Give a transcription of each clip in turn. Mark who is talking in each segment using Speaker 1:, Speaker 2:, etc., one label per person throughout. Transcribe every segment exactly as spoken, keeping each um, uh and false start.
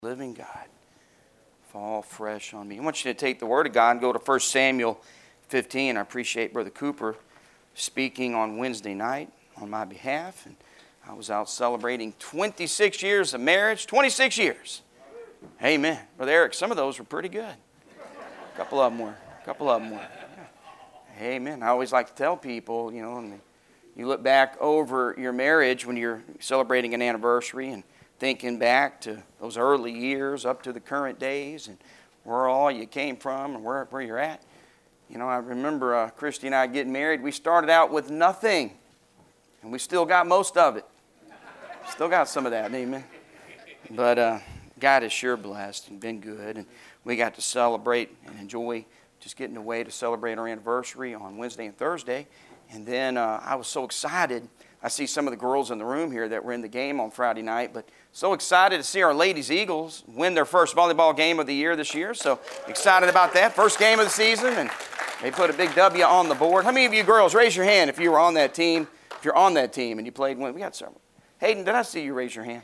Speaker 1: Living God, fall fresh on me. I want you to take the Word of God and go to First Samuel fifteen. I appreciate Brother Cooper speaking on Wednesday night on my behalf. And I was out celebrating twenty-six years of marriage. twenty-six years. Amen. Brother Eric, some of those were pretty good. A couple of them were. A couple of them were. Yeah. Amen. I always like to tell people, you know, and you look back over your marriage when you're celebrating an anniversary and thinking back to those early years up to the current days and where all you came from and where, where you're at. You know, I remember uh, Christy and I getting married. We started out with nothing, and we still got most of it. Still got some of that, amen. But uh, God is sure blessed and been good, and we got to celebrate and enjoy just getting away to celebrate our anniversary on Wednesday and Thursday. And then uh, I was so excited. I see some of the girls in the room here that were in the game on Friday night, but so excited to see our Ladies Eagles win their first volleyball game of the year this year. So excited about that. First game of the season, and they put a big W on the board. How many of you girls, raise your hand if you were on that team, if you're on that team and you played one? We got several. Hayden, did I see you raise your hand?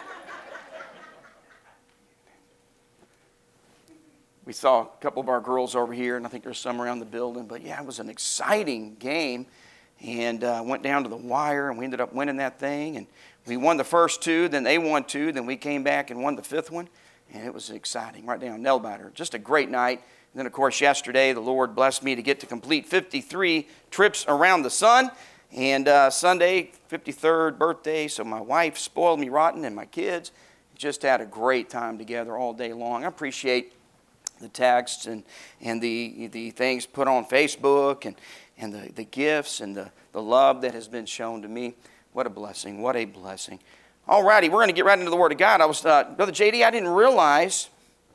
Speaker 1: We saw a couple of our girls over here, and I think there's some around the building. But yeah, it was an exciting game. And uh, went down to the wire, and we ended up winning that thing. And we won the first two, then they won two, then we came back and won the fifth one. And it was exciting, right down nail biter. Just a great night. And then, of course, yesterday the Lord blessed me to get to complete fifty-three trips around the sun. And uh, Sunday, fifty-third birthday, so my wife spoiled me rotten and my kids. Just had a great time together all day long. I appreciate the texts and, and the, the things put on Facebook and and the, the gifts and the, the love that has been shown to me. What a blessing. What a blessing. All righty, we're going to get right into the Word of God. I was, uh, Brother J D, I didn't realize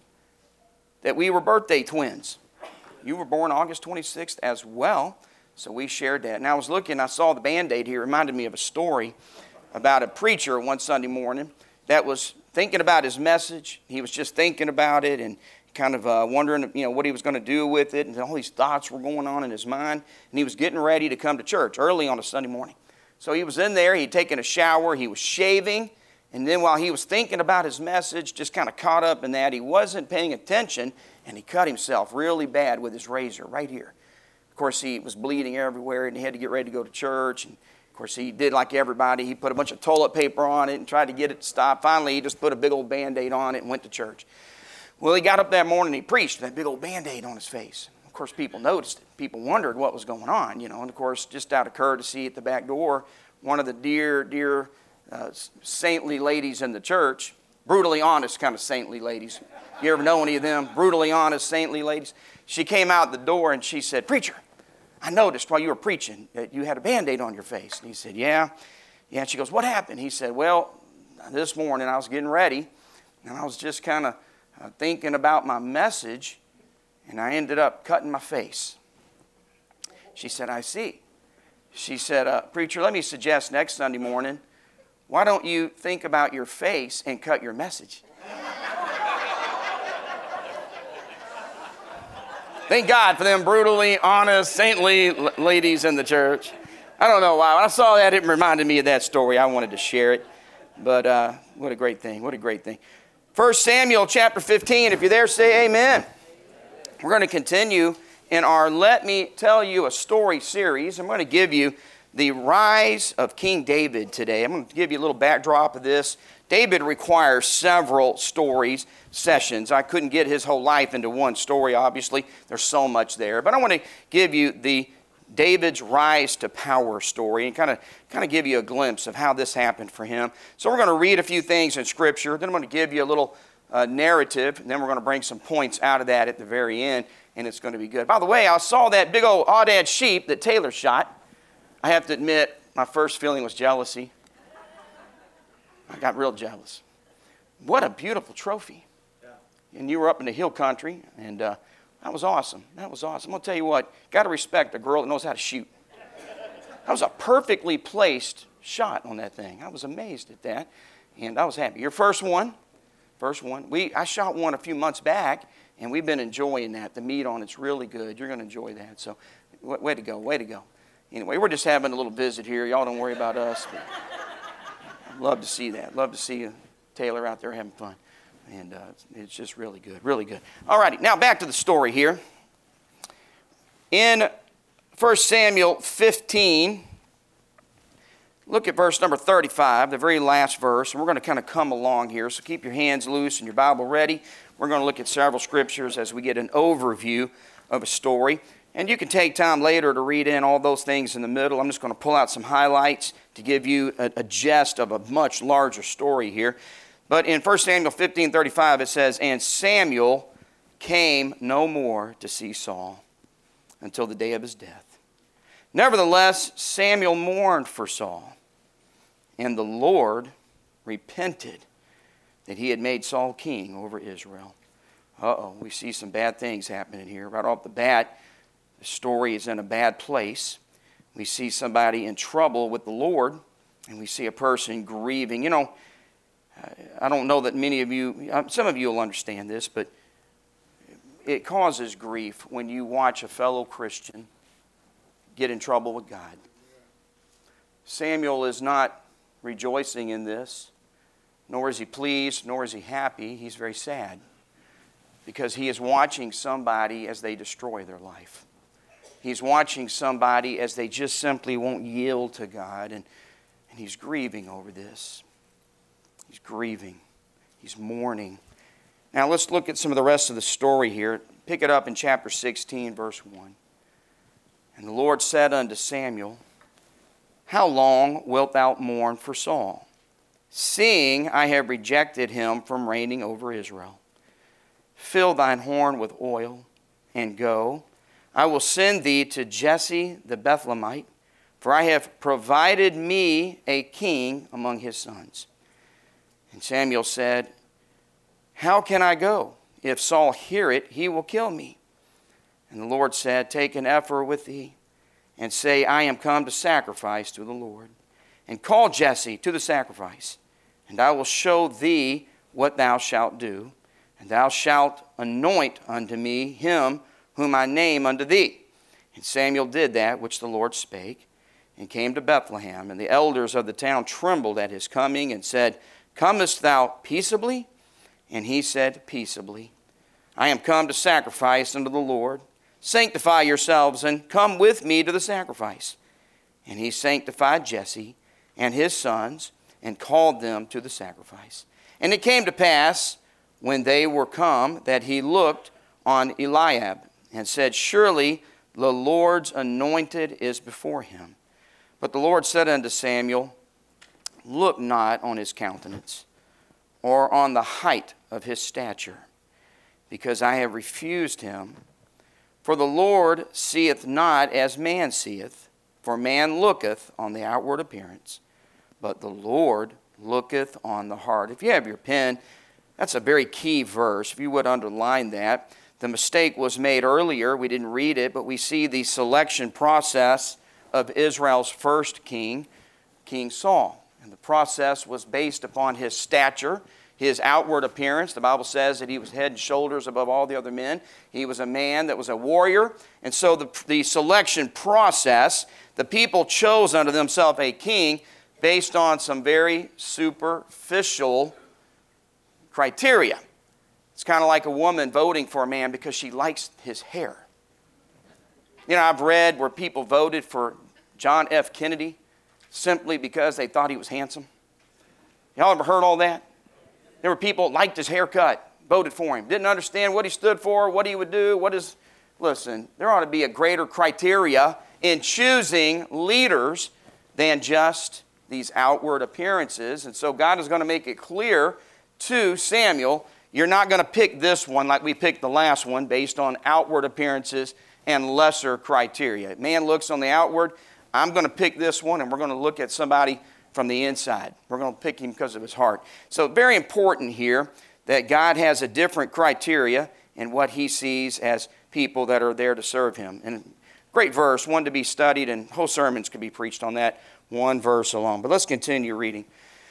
Speaker 1: that we were birthday twins. You were born August twenty-sixth as well, so we shared that. And I was looking, I saw the Band-Aid here. It reminded me of a story about a preacher one Sunday morning that was thinking about his message. He was just thinking about it and kind of uh, wondering, you know, what he was going to do with it, and all these thoughts were going on in his mind, and he was getting ready to come to church early on a Sunday morning. So he was in there, he'd taken a shower, he was shaving, and then while he was thinking about his message, just kind of caught up in that, he wasn't paying attention, and he cut himself really bad with his razor right here. Of course, he was bleeding everywhere, and he had to get ready to go to church, and of course, he did like everybody. He put a bunch of toilet paper on it and tried to get it to stop. Finally, he just put a big old Band-Aid on it and went to church. Well, he got up that morning and he preached with that big old Band-Aid on his face. Of course, people noticed it. People wondered what was going on, you know. And, of course, just out of courtesy at the back door, one of the dear, dear uh, saintly ladies in the church, brutally honest kind of saintly ladies. You ever know any of them? Brutally honest, saintly ladies. She came out the door and she said, "Preacher, I noticed while you were preaching that you had a Band-Aid on your face." And he said, "Yeah." Yeah, and she goes, "What happened?" He said, "Well, this morning I was getting ready, and I was just kind of Uh, thinking about my message, and I ended up cutting my face." She said, "I see." She said, uh, "Preacher, let me suggest next Sunday morning, why don't you think about your face and cut your message?" Thank God for them brutally honest, saintly l- ladies in the church. I don't know why. When I saw that, it reminded me of that story. I wanted to share it. But uh, what a great thing. What a great thing. First Samuel chapter fifteen, if you're there, say amen. We're going to continue in our Let Me Tell You a Story series. I'm going to give you the rise of King David today. I'm going to give you a little backdrop of this. David requires several stories, sessions. I couldn't get his whole life into one story, obviously. There's so much there. But I want to give you the David's rise to power story and kind of kind of give you a glimpse of how this happened for him. So we're going to read a few things in Scripture. Then I'm going to give you a little uh, narrative. And then we're going to bring some points out of that at the very end. And it's going to be good. By the way, I saw that big old aoudad sheep that Taylor shot. I have to admit, my first feeling was jealousy. I got real jealous. What a beautiful trophy. Yeah. And you were up in the hill country, and uh, that was awesome. That was awesome. I'm going to tell you what, got to respect a girl that knows how to shoot. That was a perfectly placed shot on that thing. I was amazed at that, and I was happy. Your first one, first one. We I shot one a few months back, and we've been enjoying that. The meat on it's really good. You're going to enjoy that. So, way to go, way to go. Anyway, we're just having a little visit here. Y'all don't worry about us. Love to see that. Love to see Taylor out there having fun. And uh, it's just really good, really good. All righty, now back to the story here. In First Samuel fifteen, look at verse number thirty-five, the very last verse. And we're going to kind of come along here, so keep your hands loose and your Bible ready. We're going to look at several scriptures as we get an overview of a story. And you can take time later to read in all those things in the middle. I'm just going to pull out some highlights to give you a, a gist of a much larger story here. But in First Samuel fifteen thirty-five, it says, "And Samuel came no more to see Saul until the day of his death. Nevertheless, Samuel mourned for Saul, and the Lord repented that he had made Saul king over Israel." Uh-oh, we see some bad things happening here. Right off the bat, the story is in a bad place. We see somebody in trouble with the Lord, and we see a person grieving. You know, I don't know that many of you, some of you will understand this, but it causes grief when you watch a fellow Christian get in trouble with God. Samuel is not rejoicing in this, nor is he pleased, nor is he happy. He's very sad because he is watching somebody as they destroy their life. He's watching somebody as they just simply won't yield to God, and, and he's grieving over this. He's grieving. He's mourning. Now let's look at some of the rest of the story here. Pick it up in chapter sixteen, verse one. "And the Lord said unto Samuel, How long wilt thou mourn for Saul, seeing I have rejected him from reigning over Israel? Fill thine horn with oil, and go. I will send thee to Jesse the Bethlehemite, for I have provided me a king among his sons. And Samuel said, How can I go? If Saul hear it, he will kill me. And the Lord said, Take an ephah with thee, and say, I am come to sacrifice to the Lord. And call Jesse to the sacrifice, and I will show thee what thou shalt do. And thou shalt anoint unto me him whom I name unto thee. And Samuel did that which the Lord spake, and came to Bethlehem. And the elders of the town trembled at his coming, and said, Comest thou peaceably? And he said, Peaceably. I am come to sacrifice unto the Lord. Sanctify yourselves, and come with me to the sacrifice. And he sanctified Jesse and his sons, and called them to the sacrifice. And it came to pass, when they were come, that he looked on Eliab, and said, Surely the Lord's anointed is before him. But the Lord said unto Samuel, Look not on his countenance, or on the height of his stature, because I have refused him. For the Lord seeth not as man seeth, for man looketh on the outward appearance, but the Lord looketh on the heart. If you have your pen, that's a very key verse. If you would underline that. The mistake was made earlier. We didn't read it, but we see the selection process of Israel's first king, King Saul. And the process was based upon his stature, his outward appearance. The Bible says that he was head and shoulders above all the other men. He was a man that was a warrior. And so the, the selection process, the people chose unto themselves a king based on some very superficial criteria. It's kind of like a woman voting for a man because she likes his hair. You know, I've read where people voted for John F. Kennedy simply because they thought he was handsome. Y'all ever heard all that? There were people that liked his haircut, voted for him, didn't understand what he stood for, what he would do, what is... Listen, there ought to be a greater criteria in choosing leaders than just these outward appearances. And so God is going to make it clear to Samuel, you're not going to pick this one like we picked the last one based on outward appearances and lesser criteria. Man looks on the outward. I'm going to pick this one, and we're going to look at somebody from the inside. We're going to pick him because of his heart. So very important here that God has a different criteria in what he sees as people that are there to serve him. And great verse, one to be studied, and whole sermons could be preached on that one verse alone. But let's continue reading.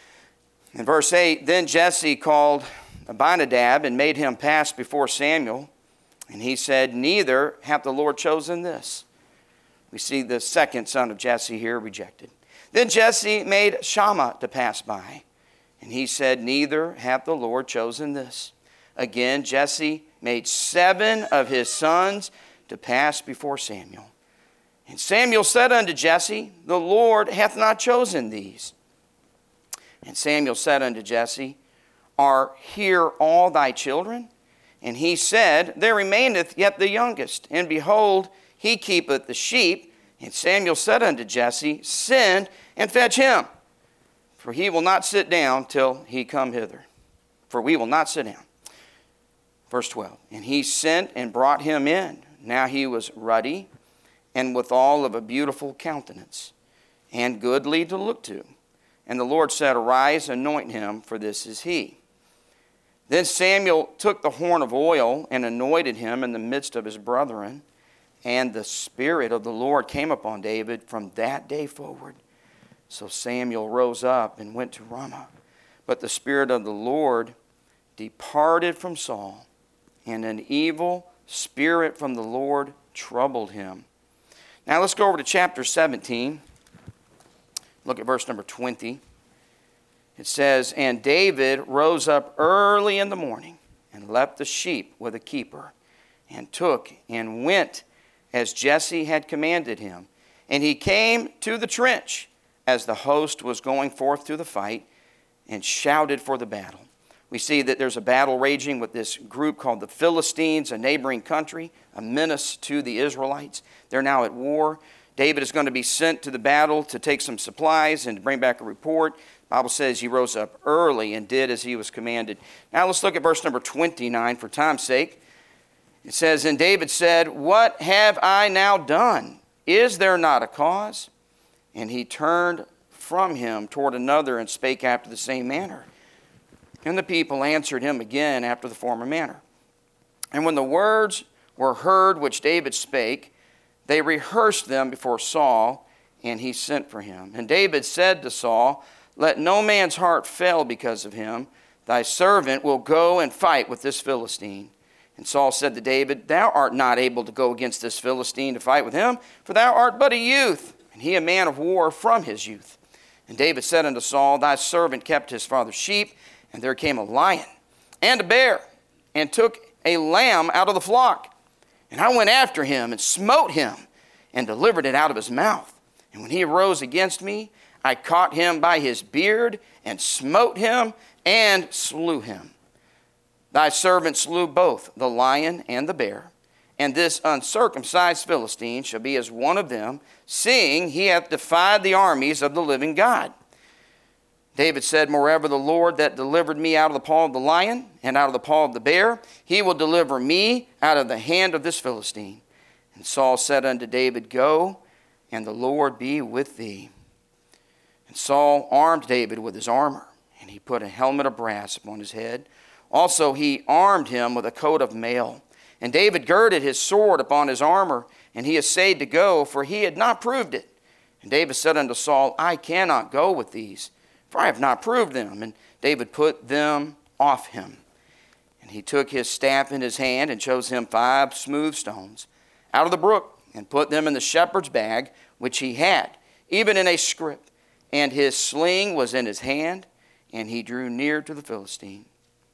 Speaker 1: In verse eight, Then Jesse called Abinadab and made him pass before Samuel. And he said, Neither hath the Lord chosen this. We see the second son of Jesse here rejected. Then Jesse made Shammah to pass by. And he said, neither hath the Lord chosen this. Again, Jesse made seven of his sons to pass before Samuel. And Samuel said unto Jesse, the Lord hath not chosen these. And Samuel said unto Jesse, are here all thy children? And he said, there remaineth yet the youngest, and behold, he keepeth the sheep. And Samuel said unto Jesse, send and fetch him, for he will not sit down till he come hither. For we will not sit down. Verse twelve, and he sent and brought him in. Now he was ruddy, and withal of a beautiful countenance, and goodly to look to. And the Lord said, arise, anoint him, for this is he. Then Samuel took the horn of oil and anointed him in the midst of his brethren. And the Spirit of the Lord came upon David from that day forward. So Samuel rose up and went to Ramah. But the Spirit of the Lord departed from Saul, and an evil spirit from the Lord troubled him. Now let's go over to chapter seventeen. Look at verse number twenty. It says, and David rose up early in the morning and left the sheep with a keeper, and took and went as Jesse had commanded him. And he came to the trench as the host was going forth to the fight, and shouted for the battle. We see that there's a battle raging with this group called the Philistines, a neighboring country, a menace to the Israelites. They're now at war. David is going to be sent to the battle to take some supplies and to bring back a report. The Bible says he rose up early and did as he was commanded. Now let's look at verse number twenty-nine for time's sake. It says, and David said, what have I now done? Is there not a cause? And he turned from him toward another and spake after the same manner. And the people answered him again after the former manner. And when the words were heard which David spake, they rehearsed them before Saul, and he sent for him. And David said to Saul, let no man's heart fail because of him. Thy servant will go and fight with this Philistine. And Saul said to David, thou art not able to go against this Philistine to fight with him, for thou art but a youth, and he a man of war from his youth. And David said unto Saul, thy servant kept his father's sheep, and there came a lion and a bear, and took a lamb out of the flock. And I went after him, and smote him, and delivered it out of his mouth. And when he arose against me, I caught him by his beard, and smote him, and slew him. Thy servant slew both the lion and the bear, and this uncircumcised Philistine shall be as one of them, seeing he hath defied the armies of the living God. David said, moreover, the Lord that delivered me out of the paw of the lion and out of the paw of the bear, he will deliver me out of the hand of this Philistine. And Saul said unto David, go, and the Lord be with thee. And Saul armed David with his armor, and he put a helmet of brass upon his head. Also he armed him with a coat of mail. And David girded his sword upon his armor, and he essayed to go, for he had not proved it. And David said unto Saul, I cannot go with these, for I have not proved them. And David put them off him. And he took his staff in his hand, and chose him five smooth stones out of the brook, and put them in the shepherd's bag, which he had, even in a scrip. And his sling was in his hand, and he drew near to the Philistine.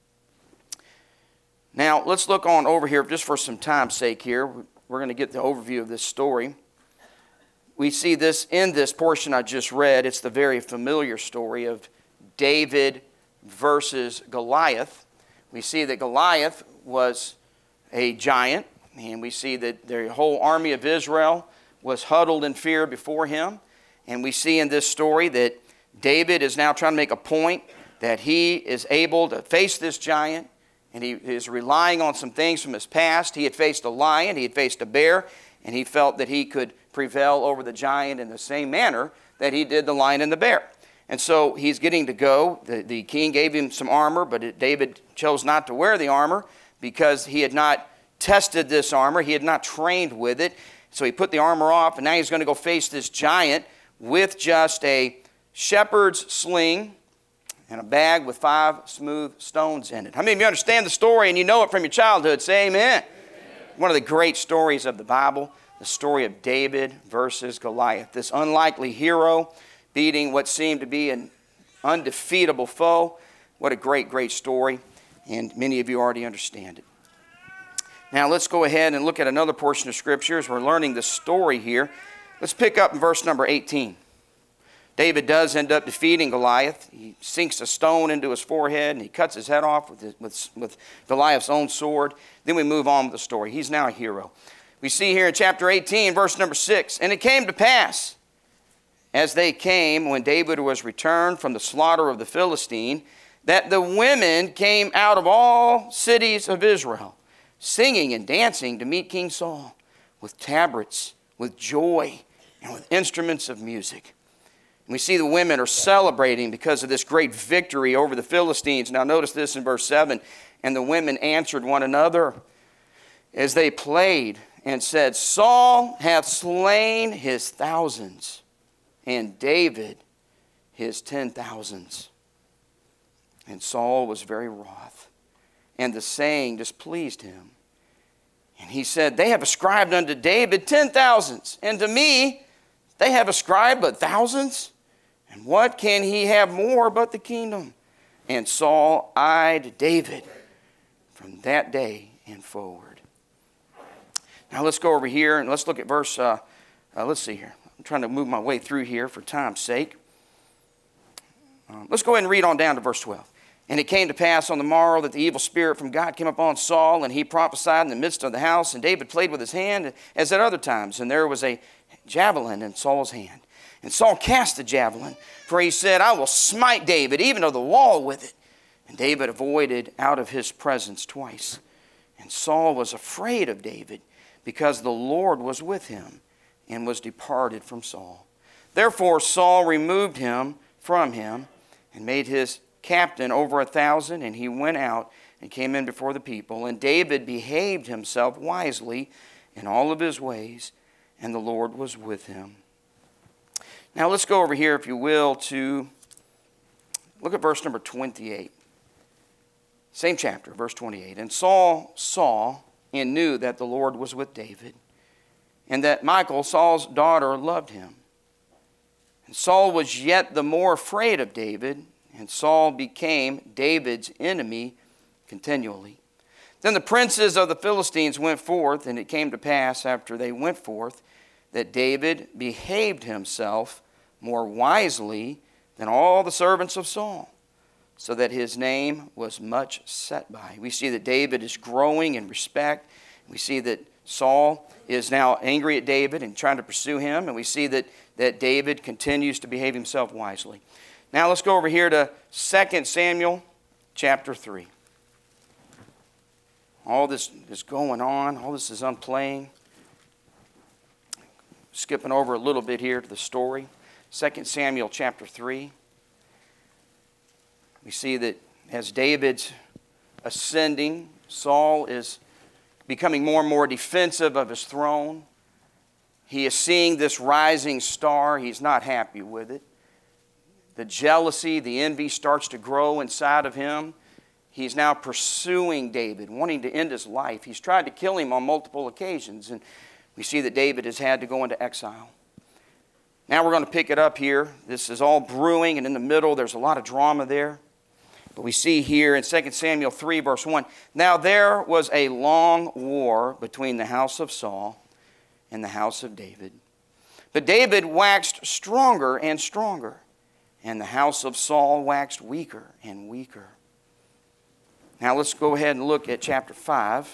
Speaker 1: Now, let's look on over here, just for some time's sake here. We're going to get the overview of this story. We see this in this portion I just read. It's the very familiar story of David versus Goliath. We see that Goliath was a giant, and we see that the whole army of Israel was huddled in fear before him. And we see in this story that David is now trying to make a point that he is able to face this giant, and he is relying on some things from his past. He had faced a lion, he had faced a bear, and he felt that he could prevail over the giant in the same manner that he did the lion and the bear. And so he's getting to go. The, the king gave him some armor, but it, David chose not to wear the armor because he had not tested this armor. He had not trained with it. So he put the armor off, and now he's going to go face this giant with just a shepherd's sling and a bag with five smooth stones in it. How many of you understand the story and you know it from your childhood? Say amen. Amen. One of the great stories of the Bible, the story of David versus Goliath. This unlikely hero beating what seemed to be a undefeatable foe. What a great, great story. And many of you already understand it. Now let's go ahead and look at another portion of Scripture as we're learning the story here. Let's pick up in verse number eighteen. David does end up defeating Goliath. He sinks a stone into his forehead and he cuts his head off with, his, with, with Goliath's own sword. Then we move on with the story. He's now a hero. We see here in chapter eighteen, verse number six, and it came to pass, as they came, when David was returned from the slaughter of the Philistine, that the women came out of all cities of Israel, singing and dancing to meet King Saul, with tabrets, with joy, and with instruments of music. And we see the women are celebrating because of this great victory over the Philistines. Now notice this in verse seven. And the women answered one another as they played and said, Saul hath slain his thousands, and David his ten thousands. And Saul was very wroth, and the saying displeased him. And he said, They have ascribed unto David ten thousands, and to me they have ascribed but thousands. And what can he have more but the kingdom? And Saul eyed David from that day and forward. Now let's go over here and let's look at verse, uh, uh, let's see here. I'm trying to move my way through here for time's sake. Um, let's go ahead and read on down to verse twelve. And it came to pass on the morrow that the evil spirit from God came upon Saul, and he prophesied in the midst of the house. And David played with his hand as at other times. And there was a javelin in Saul's hand. And Saul cast the javelin, for he said, I will smite David, even to the wall with it. And David avoided out of his presence twice. And Saul was afraid of David, because the Lord was with him, and was departed from Saul. Therefore Saul removed him from him, and made his captain over a thousand, and he went out and came in before the people. And David behaved himself wisely in all of his ways, and the Lord was with him. Now let's go over here, if you will, to look at verse number twenty-eight. Same chapter, verse twenty-eight. And Saul saw and knew that the Lord was with David, and that Michal, Saul's daughter, loved him. And Saul was yet the more afraid of David, and Saul became David's enemy continually. Then the princes of the Philistines went forth, and it came to pass after they went forth that David behaved himself more wisely than all the servants of Saul, so that his name was much set by. We see that David is growing in respect. We see that Saul is now angry at David and trying to pursue him, and we see that, that David continues to behave himself wisely. Now let's go over here to Second Samuel chapter three. All this is going on. All this is unplaying. Skipping over a little bit here to the story. Second Samuel chapter three. We see that as David's ascending, Saul is becoming more and more defensive of his throne. He is seeing this rising star. He's not happy with it. The jealousy, the envy starts to grow inside of him. He's now pursuing David, wanting to end his life. He's tried to kill him on multiple occasions, and we see that David has had to go into exile. Now we're going to pick it up here. This is all brewing, and in the middle there's a lot of drama there. But we see here in Second Samuel three, verse one, Now there was a long war between the house of Saul and the house of David. But David waxed stronger and stronger, and the house of Saul waxed weaker and weaker. Now let's go ahead and look at chapter five.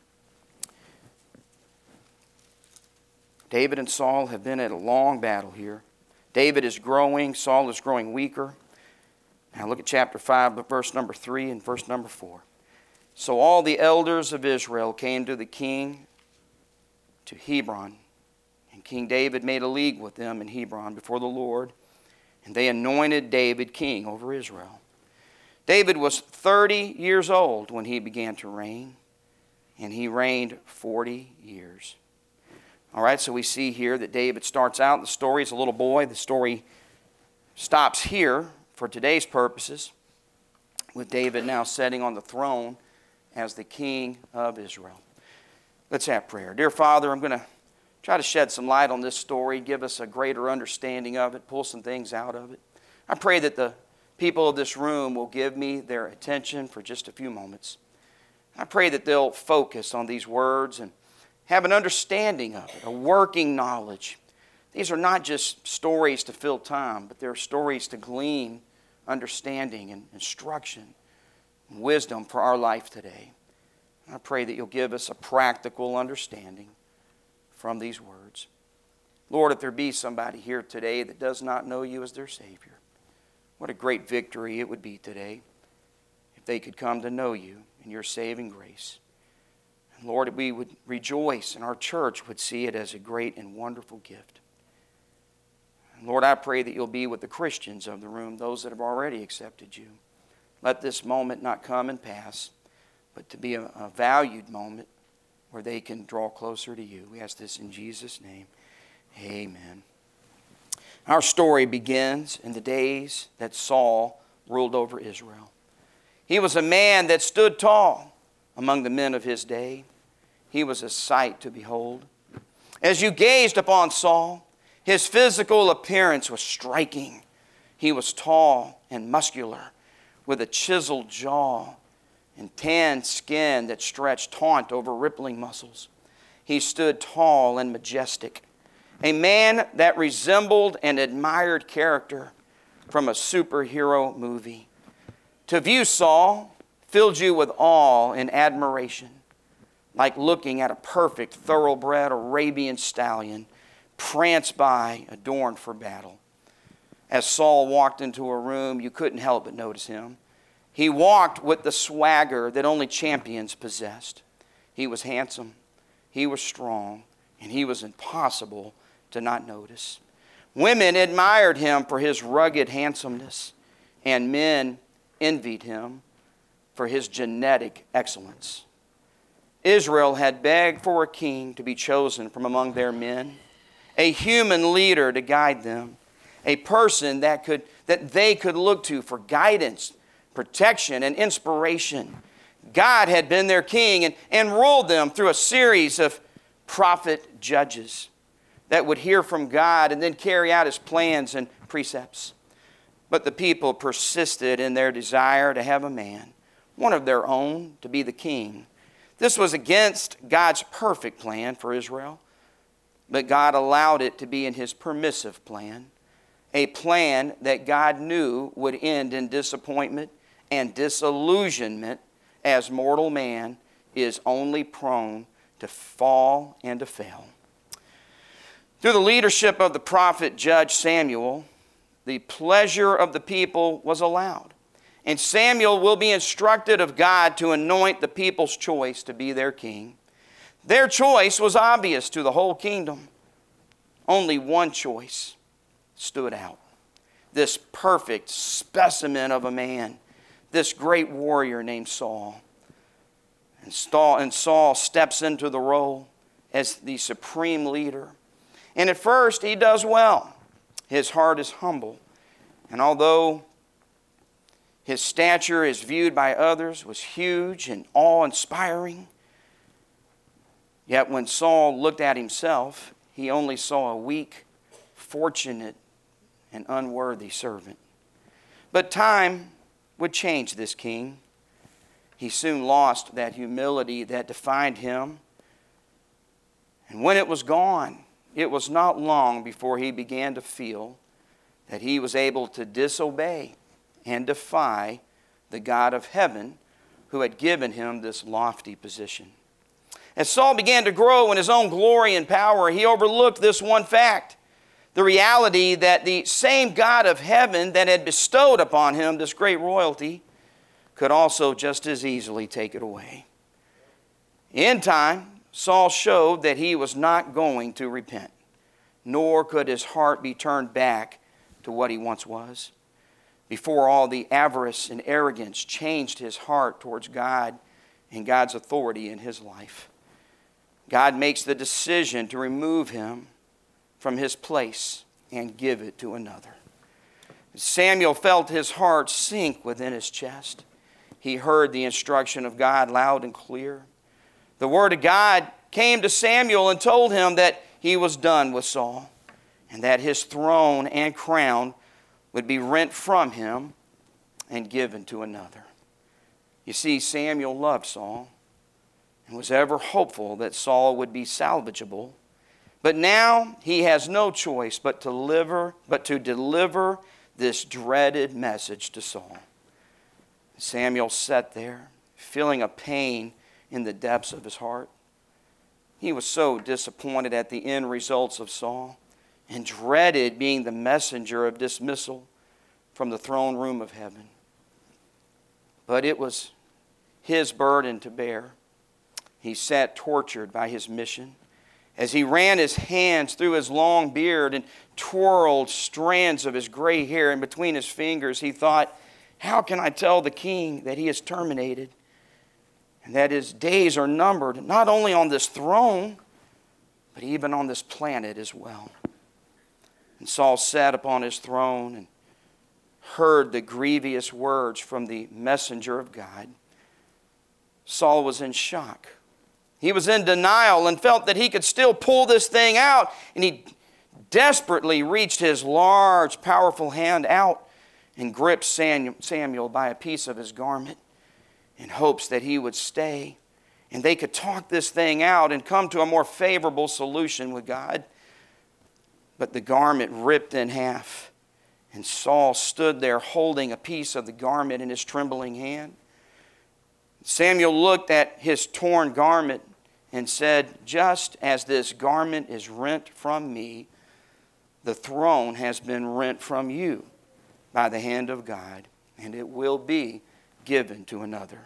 Speaker 1: David and Saul have been at a long battle here. David is growing, Saul is growing weaker. Now look at chapter five, but verse number three and verse number four. So all the elders of Israel came to the king to Hebron, and King David made a league with them in Hebron before the Lord, and they anointed David king over Israel. David was thirty years old when he began to reign, and he reigned forty years. All right, so we see here that David starts out, the story is a little boy. The story stops here for today's purposes, with David now sitting on the throne as the king of Israel. Let's have prayer. Dear Father, I'm going to try to shed some light on this story, give us a greater understanding of it, pull some things out of it. I pray that the people of this room will give me their attention for just a few moments. I pray that they'll focus on these words and have an understanding of it, a working knowledge. These are not just stories to fill time, but they're stories to glean understanding and instruction and wisdom for our life today. I pray that you'll give us a practical understanding from these words. Lord, if there be somebody here today that does not know you as their Savior, what a great victory it would be today if they could come to know you in your saving grace. And Lord, we would rejoice and our church would see it as a great and wonderful gift. And Lord, I pray that you'll be with the Christians of the room, those that have already accepted you. Let this moment not come and pass, but to be a, a valued moment where they can draw closer to you. We ask this in Jesus' name. Amen. Our story begins in the days that Saul ruled over Israel. He was a man that stood tall among the men of his day. He was a sight to behold. As you gazed upon Saul, his physical appearance was striking. He was tall and muscular, with a chiseled jaw and tanned skin that stretched taut over rippling muscles. He stood tall and majestic, a man that resembled an admired character from a superhero movie. To view Saul filled you with awe and admiration, like looking at a perfect thoroughbred Arabian stallion prance by, adorned for battle. As Saul walked into a room, you couldn't help but notice him. He walked with the swagger that only champions possessed. He was handsome, he was strong, and he was impossible to not notice. Women admired him for his rugged handsomeness, and men envied him for his genetic excellence. Israel had begged for a king to be chosen from among their men, a human leader to guide them, a person that could that they could look to for guidance, protection, and inspiration. God had been their king and, and ruled them through a series of prophet judges that would hear from God and then carry out his plans and precepts. But the people persisted in their desire to have a man, one of their own, to be the king. This was against God's perfect plan for Israel, but God allowed it to be in his permissive plan, a plan that God knew would end in disappointment and disillusionment, as mortal man is only prone to fall and to fail. Through the leadership of the prophet judge Samuel, the pleasure of the people was allowed. And Samuel will be instructed of God to anoint the people's choice to be their king. Their choice was obvious to the whole kingdom. Only one choice stood out. This perfect specimen of a man, this great warrior named Saul. And Saul, and Saul steps into the role as the supreme leader. And at first he does well. His heart is humble. And although his stature is viewed by others was huge and awe-inspiring, yet when Saul looked at himself, he only saw a weak, fortunate, and unworthy servant. But time would change this king. He soon lost that humility that defined him. And when it was gone, it was not long before he began to feel that he was able to disobey and defy the God of heaven who had given him this lofty position. As Saul began to grow in his own glory and power, he overlooked this one fact, the reality that the same God of heaven that had bestowed upon him this great royalty could also just as easily take it away. In time, Saul showed that he was not going to repent, nor could his heart be turned back to what he once was. Before all the avarice and arrogance changed his heart towards God and God's authority in his life. God makes the decision to remove him from his place and give it to another. Samuel felt his heart sink within his chest. He heard the instruction of God loud and clear. The word of God came to Samuel and told him that he was done with Saul and that his throne and crown would be rent from him and given to another. You see, Samuel loved Saul and was ever hopeful that Saul would be salvageable. But now he has no choice but to deliver, but to deliver this dreaded message to Saul. Samuel sat there, feeling a pain in the depths of his heart. He was so disappointed at the end results of Saul and dreaded being the messenger of dismissal from the throne room of heaven. But it was his burden to bear. He sat tortured by his mission as he ran his hands through his long beard and twirled strands of his gray hair in between his fingers. He thought, how can I tell the king that he is terminated and that his days are numbered, not only on this throne, but even on this planet as well? And Saul sat upon his throne and heard the grievous words from the messenger of God. Saul was in shock. He was in denial and felt that he could still pull this thing out. And he desperately reached his large, powerful hand out and gripped Samuel by a piece of his garment in hopes that he would stay and they could talk this thing out and come to a more favorable solution with God. But the garment ripped in half, and Saul stood there holding a piece of the garment in his trembling hand. Samuel looked at his torn garment and said, just as this garment is rent from me, the throne has been rent from you by the hand of God, and it will be given to another.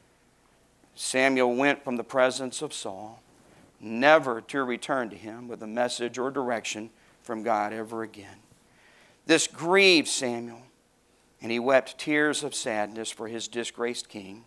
Speaker 1: Samuel went from the presence of Saul, never to return to him with a message or direction from God ever again. This grieved Samuel, and he wept tears of sadness for his disgraced king.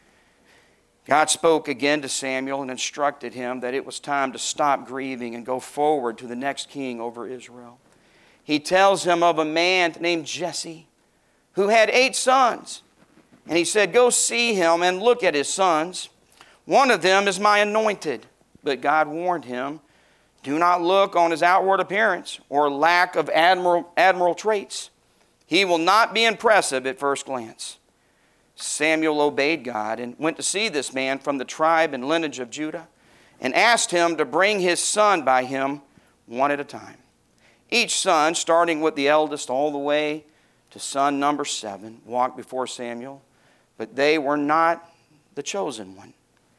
Speaker 1: God spoke again to Samuel and instructed him that it was time to stop grieving and go forward to the next king over Israel. He tells him of a man named Jesse who had eight sons. And he said, go see him and look at his sons. One of them is my anointed. But God warned him, do not look on his outward appearance or lack of admiral, admiral traits. He will not be impressive at first glance. Samuel obeyed God and went to see this man from the tribe and lineage of Judah and asked him to bring his son by him one at a time. Each son, starting with the eldest all the way to son number seven, walked before Samuel, but they were not the chosen one.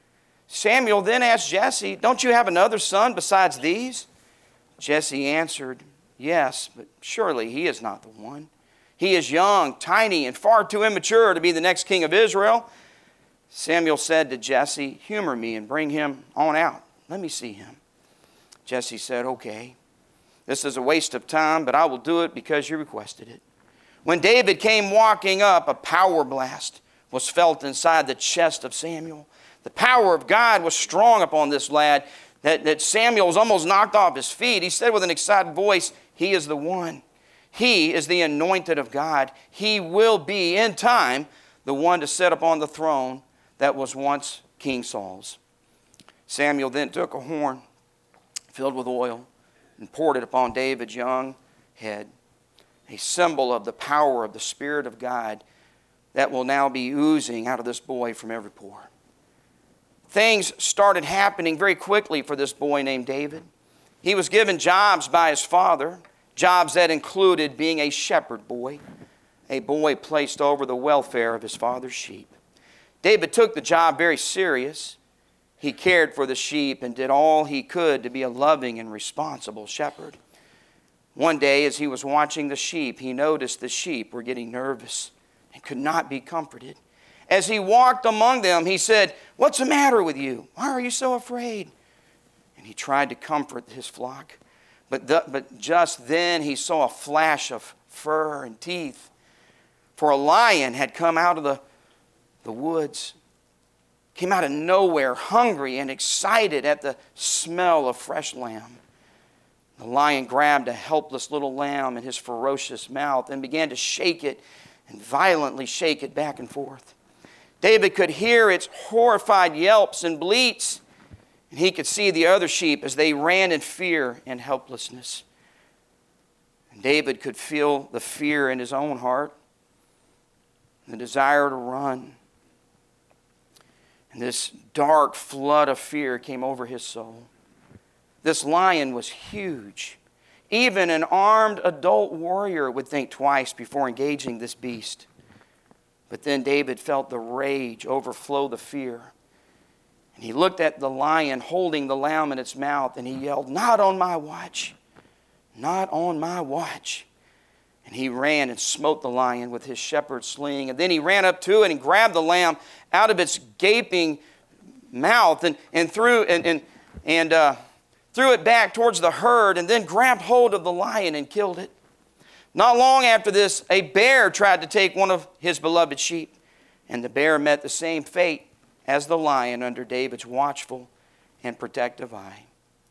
Speaker 1: Samuel then asked Jesse, don't you have another son besides these? Jesse answered, yes, but surely he is not the one. He is young, tiny, and far too immature to be the next king of Israel. Samuel said to Jesse, humor me and bring him on out. Let me see him. Jesse said, okay. This is a waste of time, but I will do it because you requested it. When David came walking up, a power blast was felt inside the chest of Samuel. The power of God was strong upon this lad that, that Samuel was almost knocked off his feet. He said with an excited voice, he is the one. He is the anointed of God. He will be, in time, the one to sit upon the throne that was once King Saul's. Samuel then took a horn filled with oil and poured it upon David's young head, a symbol of the power of the Spirit of God that will now be oozing out of this boy from every pore. Things started happening very quickly for this boy named David. He was given jobs by his father, jobs that included being a shepherd boy, a boy placed over the welfare of his father's sheep. David took the job very serious. He cared for the sheep and did all he could to be a loving and responsible shepherd. One day, as he was watching the sheep, he noticed the sheep were getting nervous and could not be comforted. As he walked among them, he said, what's the matter with you? Why are you so afraid? And he tried to comfort his flock. But, the, but just then he saw a flash of fur and teeth. For a lion had come out of the, the woods, came out of nowhere, hungry and excited at the smell of fresh lamb. The lion grabbed a helpless little lamb in his ferocious mouth and began to shake it and violently shake it back and forth. David could hear its horrified yelps and bleats, and he could see the other sheep as they ran in fear and helplessness. And David could feel the fear in his own heart. the desire to run. And this dark flood of fear came over his soul. This lion was huge. Even an armed adult warrior would think twice before engaging this beast. But then David felt the rage overflow the fear. And he looked at the lion holding the lamb in its mouth, and he yelled, "Not on my watch! Not on my watch!" And he ran and smote the lion with his shepherd's sling. And then he ran up to it and grabbed the lamb out of its gaping mouth and, and threw and, and, and uh, threw it back towards the herd, and then grabbed hold of the lion and killed it. Not long after this, a bear tried to take one of his beloved sheep, and the bear met the same fate as the lion under David's watchful and protective eye.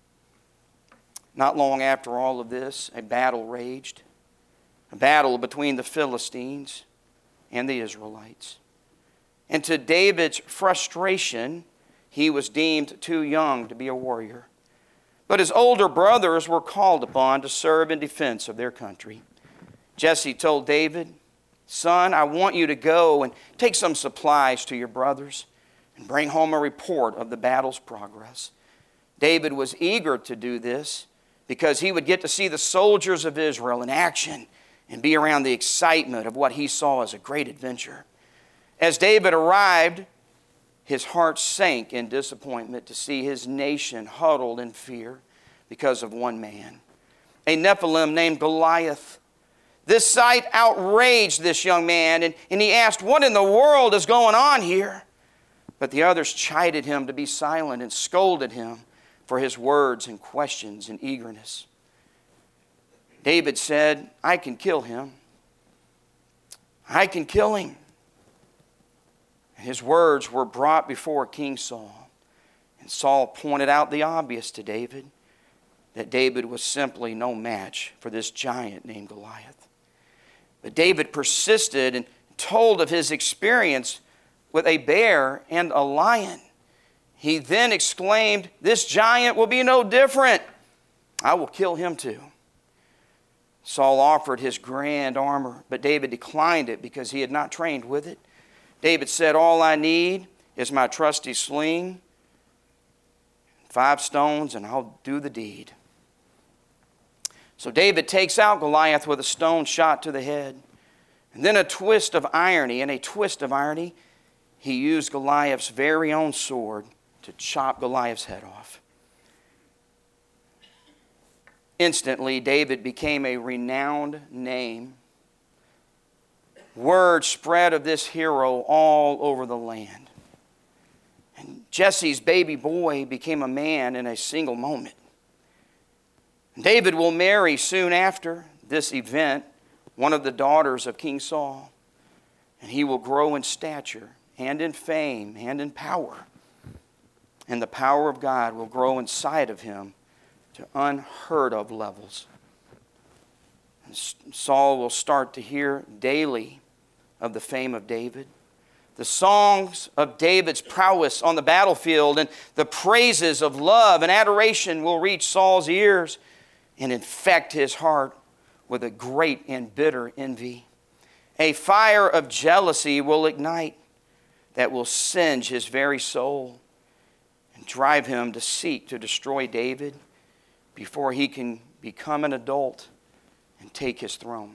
Speaker 1: Not long after all of this, a battle raged, a battle between the Philistines and the Israelites. And to David's frustration, he was deemed too young to be a warrior. But his older brothers were called upon to serve in defense of their country. Jesse told David, "Son, I want you to go and take some supplies to your brothers and bring home a report of the battle's progress." David was eager to do this because he would get to see the soldiers of Israel in action and be around the excitement of what he saw as a great adventure. As David arrived, his heart sank in disappointment to see his nation huddled in fear because of one man, a Nephilim named Goliath. This sight outraged this young man, and, and he asked, "What in the world is going on here?" But the others chided him to be silent and scolded him for his words and questions and eagerness. David said, "I can kill him. I can kill him." His words were brought before King Saul. And Saul pointed out the obvious to David, that David was simply no match for this giant named Goliath. But David persisted and told of his experience with a bear and a lion. He then exclaimed, "This giant will be no different. I will kill him too." Saul offered his grand armor, but David declined it because he had not trained with it. David said, "All I need is my trusty sling, five stones, and I'll do the deed." So David takes out Goliath with a stone shot to the head. And then a twist of irony, and a twist of irony, he used Goliath's very own sword to chop Goliath's head off. Instantly, David became a renowned name. Word spread of this hero all over the land. And Jesse's baby boy became a man in a single moment. David will marry soon after this event one of the daughters of King Saul. And he will grow in stature and in fame and in power. And the power of God will grow inside of him to unheard of levels. And Saul will start to hear daily of the fame of David. The songs of David's prowess on the battlefield and the praises of love and adoration will reach Saul's ears and infect his heart with a great and bitter envy. A fire of jealousy will ignite that will singe his very soul and drive him to seek to destroy David before he can become an adult and take his throne.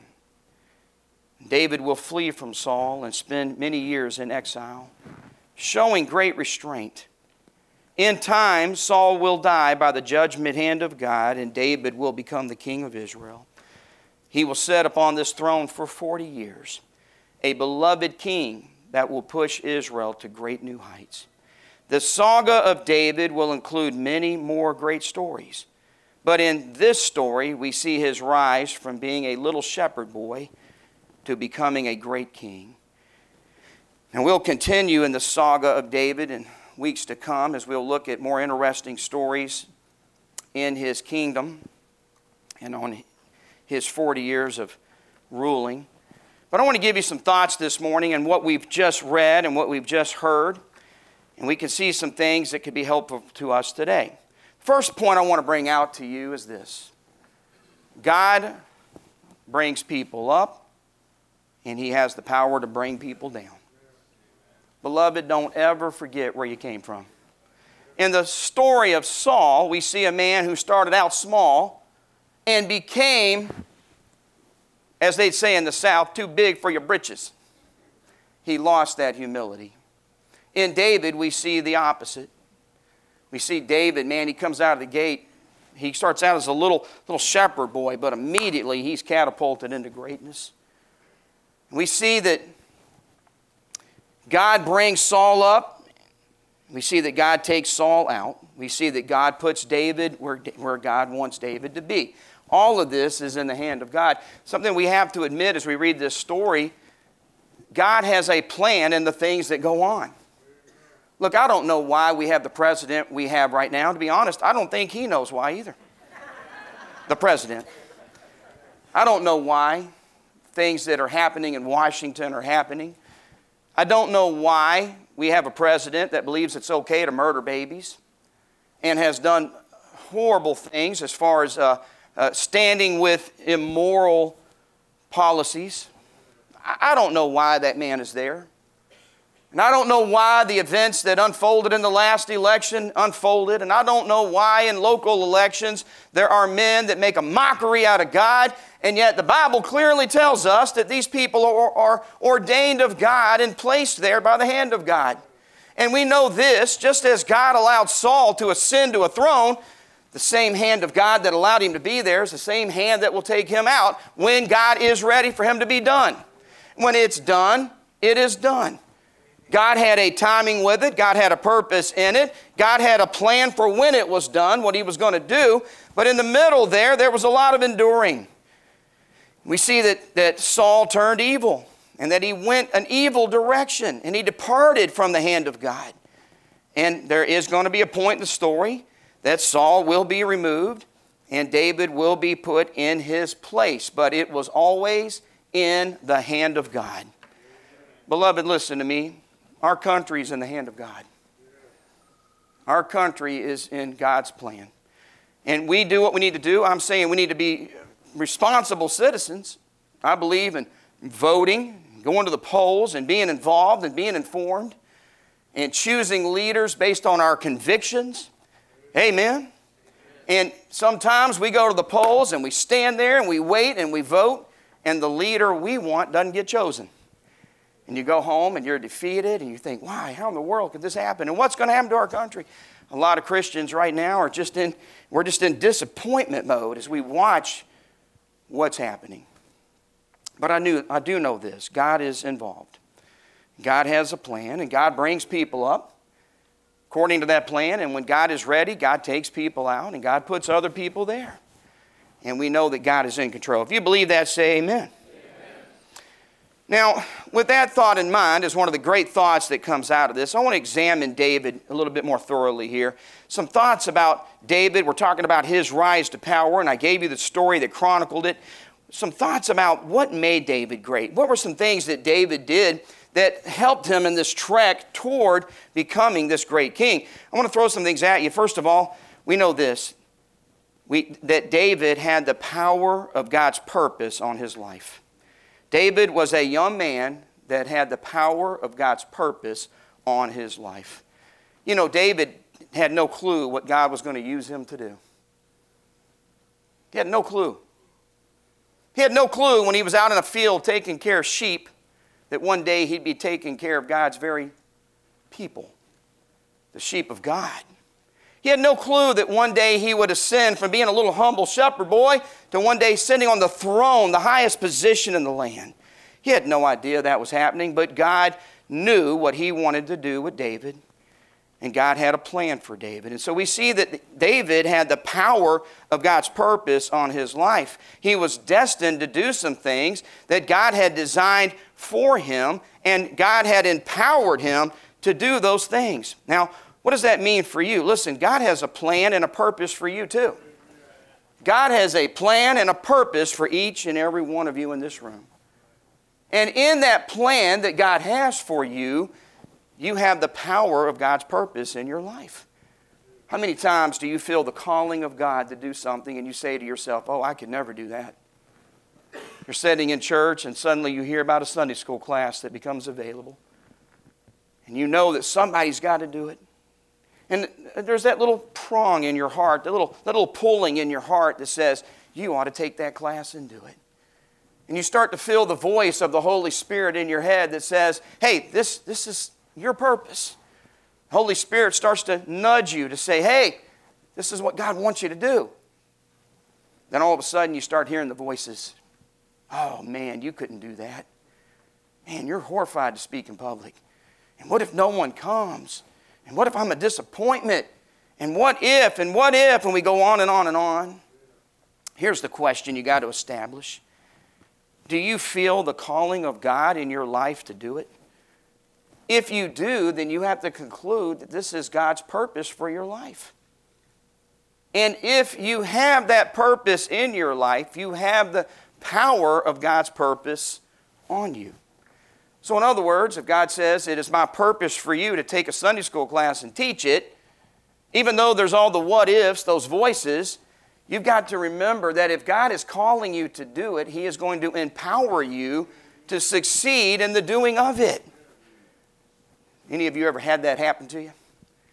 Speaker 1: David will flee from Saul and spend many years in exile, showing great restraint. In time, Saul will die by the judgment hand of God, and David will become the king of Israel. He will sit upon this throne for forty years, a beloved king that will push Israel to great new heights. The saga of David will include many more great stories. But in this story, we see his rise from being a little shepherd boy to becoming a great king. And we'll continue in the saga of David in weeks to come as we'll look at more interesting stories in his kingdom and on his forty years of ruling. But I want to give you some thoughts this morning on what we've just read and what we've just heard. And we can see some things that could be helpful to us today. First point I want to bring out to you is this. God brings people up and he has the power to bring people down. Beloved, don't ever forget where you came from. In the story of Saul, we see a man who started out small and became, as they'd say in the South, too big for your britches. He lost that humility. In David, we see the opposite. We see David, man, he comes out of the gate. He starts out as a little, little shepherd boy, but immediately he's catapulted into greatness. We see that God brings Saul up. We see that God takes Saul out. We see that God puts David where, where God wants David to be. All of this is in the hand of God. Something we have to admit as we read this story, God has a plan in the things that go on. Look, I don't know why we have the president we have right now. To be honest, I don't think he knows why either. The president. I don't know why things that are happening in Washington are happening. I don't know why we have a president that believes it's okay to murder babies and has done horrible things as far as uh, uh, standing with immoral policies. I, I don't know why that man is there. And I don't know why the events that unfolded in the last election unfolded. And I don't know why in local elections there are men that make a mockery out of God. And yet the Bible clearly tells us that these people are, are ordained of God and placed there by the hand of God. And we know this, just as God allowed Saul to ascend to a throne, the same hand of God that allowed him to be there is the same hand that will take him out when God is ready for him to be done. When it's done, it is done. God had a timing with it. God had a purpose in it. God had a plan for when it was done, what he was going to do. But in the middle there, there was a lot of enduring. We see that, that Saul turned evil and that he went an evil direction and he departed from the hand of God. And there is going to be a point in the story that Saul will be removed and David will be put in his place. But it was always in the hand of God. Beloved, listen to me. Our country is in the hand of God. Our country is in God's plan. And we do what we need to do. I'm saying we need to be responsible citizens. I believe in voting, going to the polls, and being involved and being informed, and choosing leaders based on our convictions. Amen. And sometimes we go to the polls and we stand there and we wait and we vote, and the leader we want doesn't get chosen. And you go home and you're defeated and you think, why, how in the world could this happen? And what's going to happen to our country? A lot of Christians right now are just in, we're just in disappointment mode as we watch what's happening. But I knew, I do know this, God is involved. God has a plan and God brings people up according to that plan. And when God is ready, God takes people out and God puts other people there. And we know that God is in control. If you believe that, say amen. Now, with that thought in mind, as one of the great thoughts that comes out of this, I want to examine David a little bit more thoroughly here. Some thoughts about David. We're talking about his rise to power, and I gave you the story that chronicled it. Some thoughts about what made David great. What were some things that David did that helped him in this trek toward becoming this great king? I want to throw some things at you. First of all, we know this, we, that David had the power of God's purpose on his life. David was a young man that had the power of God's purpose on his life. You know, David had no clue what God was going to use him to do. He had no clue. He had no clue when he was out in a field taking care of sheep that one day he'd be taking care of God's very people, the sheep of God. He had no clue that one day he would ascend from being a little humble shepherd boy to one day sitting on the throne, the highest position in the land. He had no idea that was happening, but God knew what he wanted to do with David, and God had a plan for David. And so we see that David had the power of God's purpose on his life. He was destined to do some things that God had designed for him, and God had empowered him to do those things. Now, what does that mean for you? Listen, God has a plan and a purpose for you too. God has a plan and a purpose for each and every one of you in this room. And in that plan that God has for you, you have the power of God's purpose in your life. How many times do you feel the calling of God to do something and you say to yourself, oh, I could never do that? You're sitting in church and suddenly you hear about a Sunday school class that becomes available. And you know that somebody's got to do it. And there's that little prong in your heart, that little, that little pulling in your heart that says, you ought to take that class and do it. And you start to feel the voice of the Holy Spirit in your head that says, hey, this, this is your purpose. The Holy Spirit starts to nudge you to say, hey, this is what God wants you to do. Then all of a sudden you start hearing the voices. Oh, man, you couldn't do that. Man, you're horrified to speak in public. And what if no one comes? And what if I'm a disappointment? And what if, and what if, and we go on and on and on. Here's the question you got to establish. Do you feel the calling of God in your life to do it? If you do, then you have to conclude that this is God's purpose for your life. And if you have that purpose in your life, you have the power of God's purpose on you. So in other words, if God says it is my purpose for you to take a Sunday school class and teach it, even though there's all the what ifs, those voices, you've got to remember that if God is calling you to do it, He is going to empower you to succeed in the doing of it. Any of you ever had that happen to you?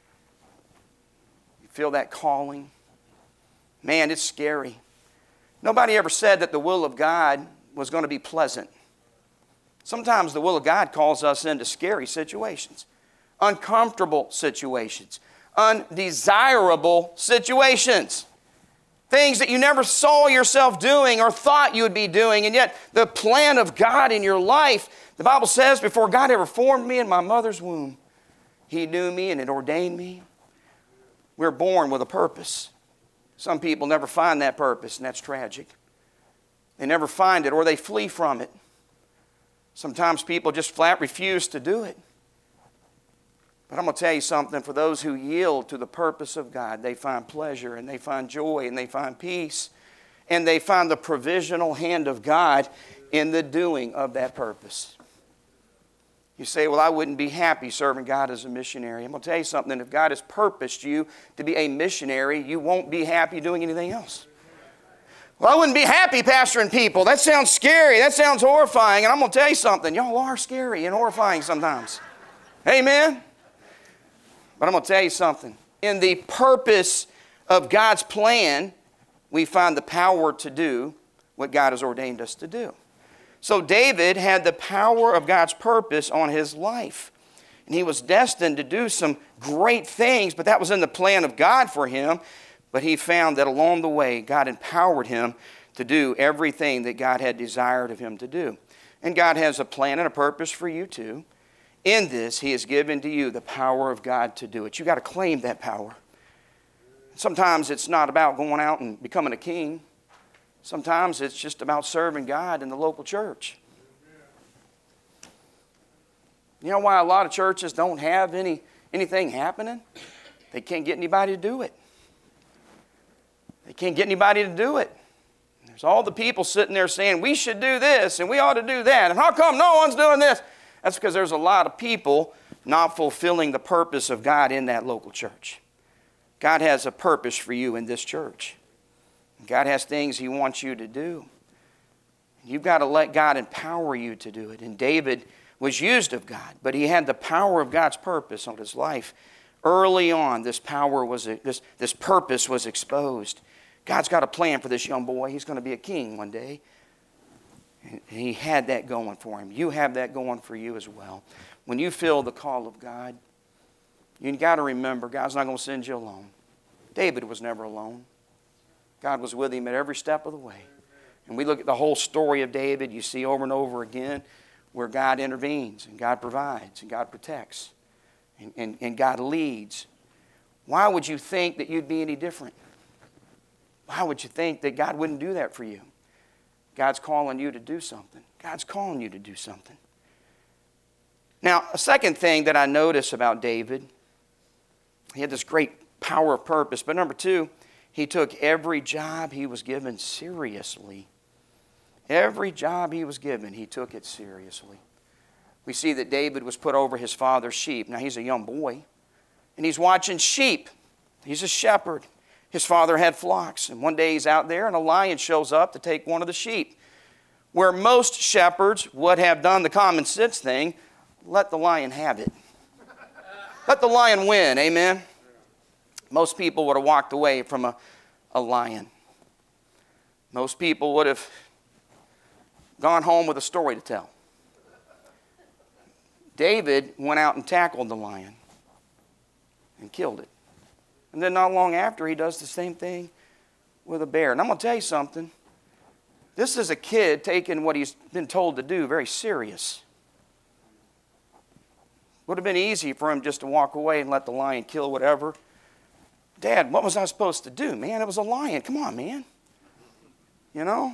Speaker 1: You feel that calling? Man, it's scary. Nobody ever said that the will of God was going to be pleasant. Sometimes the will of God calls us into scary situations, uncomfortable situations, undesirable situations, things that you never saw yourself doing or thought you would be doing, and yet the plan of God in your life, the Bible says, before God ever formed me in my mother's womb, He knew me and had ordained me. We're born with a purpose. Some people never find that purpose, and that's tragic. They never find it, or they flee from it. Sometimes people just flat refuse to do it. But I'm going to tell you something. For those who yield to the purpose of God, they find pleasure, and they find joy, and they find peace, and they find the provisional hand of God in the doing of that purpose. You say, well, I wouldn't be happy serving God as a missionary. I'm going to tell you something. If God has purposed you to be a missionary, you won't be happy doing anything else. Well, I wouldn't be happy pastoring people. That sounds scary. That sounds horrifying. And I'm going to tell you something. Y'all are scary and horrifying sometimes. Amen? But I'm going to tell you something. In the purpose of God's plan, we find the power to do what God has ordained us to do. So David had the power of God's purpose on his life. And he was destined to do some great things, but that was in the plan of God for him. But he found that along the way, God empowered him to do everything that God had desired of him to do. And God has a plan and a purpose for you too. In this, He has given to you the power of God to do it. You've got to claim that power. Sometimes it's not about going out and becoming a king. Sometimes it's just about serving God in the local church. You know why a lot of churches don't have any anything happening? They can't get anybody to do it. They can't get anybody to do it. There's all the people sitting there saying, we should do this and we ought to do that. And how come no one's doing this? That's because there's a lot of people not fulfilling the purpose of God in that local church. God has a purpose for you in this church. God has things He wants you to do. You've got to let God empower you to do it. And David was used of God, but he had the power of God's purpose on his life. Early on, this power was this, this purpose was exposed. God's got a plan for this young boy. He's going to be a king one day. And He had that going for him. You have that going for you as well. When you feel the call of God, you got to remember, God's not going to send you alone. David was never alone. God was with him at every step of the way. And we look at the whole story of David, you see over and over again where God intervenes and God provides and God protects and, and, and God leads. Why would you think that you'd be any different? Why would you think that God wouldn't do that for you? God's calling you to do something. God's calling you to do something. Now, a second thing that I notice about David, he had this great power of purpose. But number two, he took every job he was given seriously. Every job he was given, he took it seriously. We see that David was put over his father's sheep. Now, he's a young boy, and he's watching sheep. He's a shepherd. His father had flocks, and one day he's out there, and a lion shows up to take one of the sheep. where most shepherds would have done the common sense thing, let the lion have it. Let the lion win, amen? Most people would have walked away from a, a lion. Most people would have gone home with a story to tell. David went out and tackled the lion and killed it. And then not long after, he does the same thing with a bear. And I'm going to tell you something. This is a kid taking what he's been told to do very serious. Would have been easy for him just to walk away and let the lion kill whatever. Dad, what was I supposed to do? Man, it was a lion. Come on, man. You know?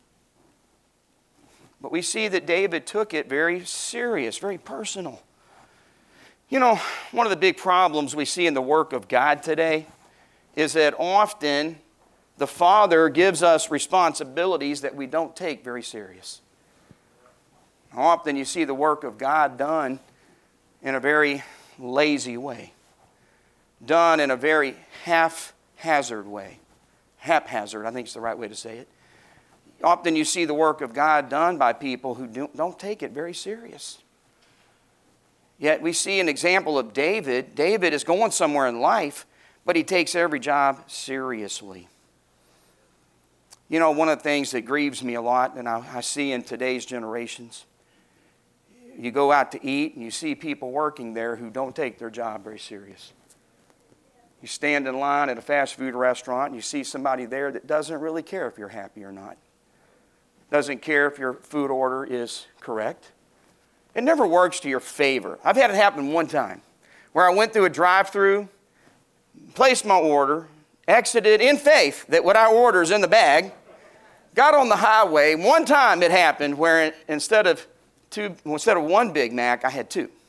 Speaker 1: But we see that David took it very serious, very personal. You know, one of the big problems we see in the work of God today is that often the Father gives us responsibilities that we don't take very serious. Often you see the work of God done in a very lazy way, done in a very haphazard way. Haphazard, I think is the right way to say it. Often you see the work of God done by people who don't, don't take it very serious. Yet we see an example of David. David is going somewhere in life, but he takes every job seriously. You know, one of the things that grieves me a lot, and I, I see in today's generations, you go out to eat and you see people working there who don't take their job very serious. You stand in line at a fast food restaurant and you see somebody there that doesn't really care if you're happy or not. Doesn't care if your food order is correct. It never works to your favor. I've had it happen one time where I went through a drive-through, placed my order, exited in faith that what I order is in the bag, got on the highway. One time it happened where instead of two, instead of one Big Mac, I had two.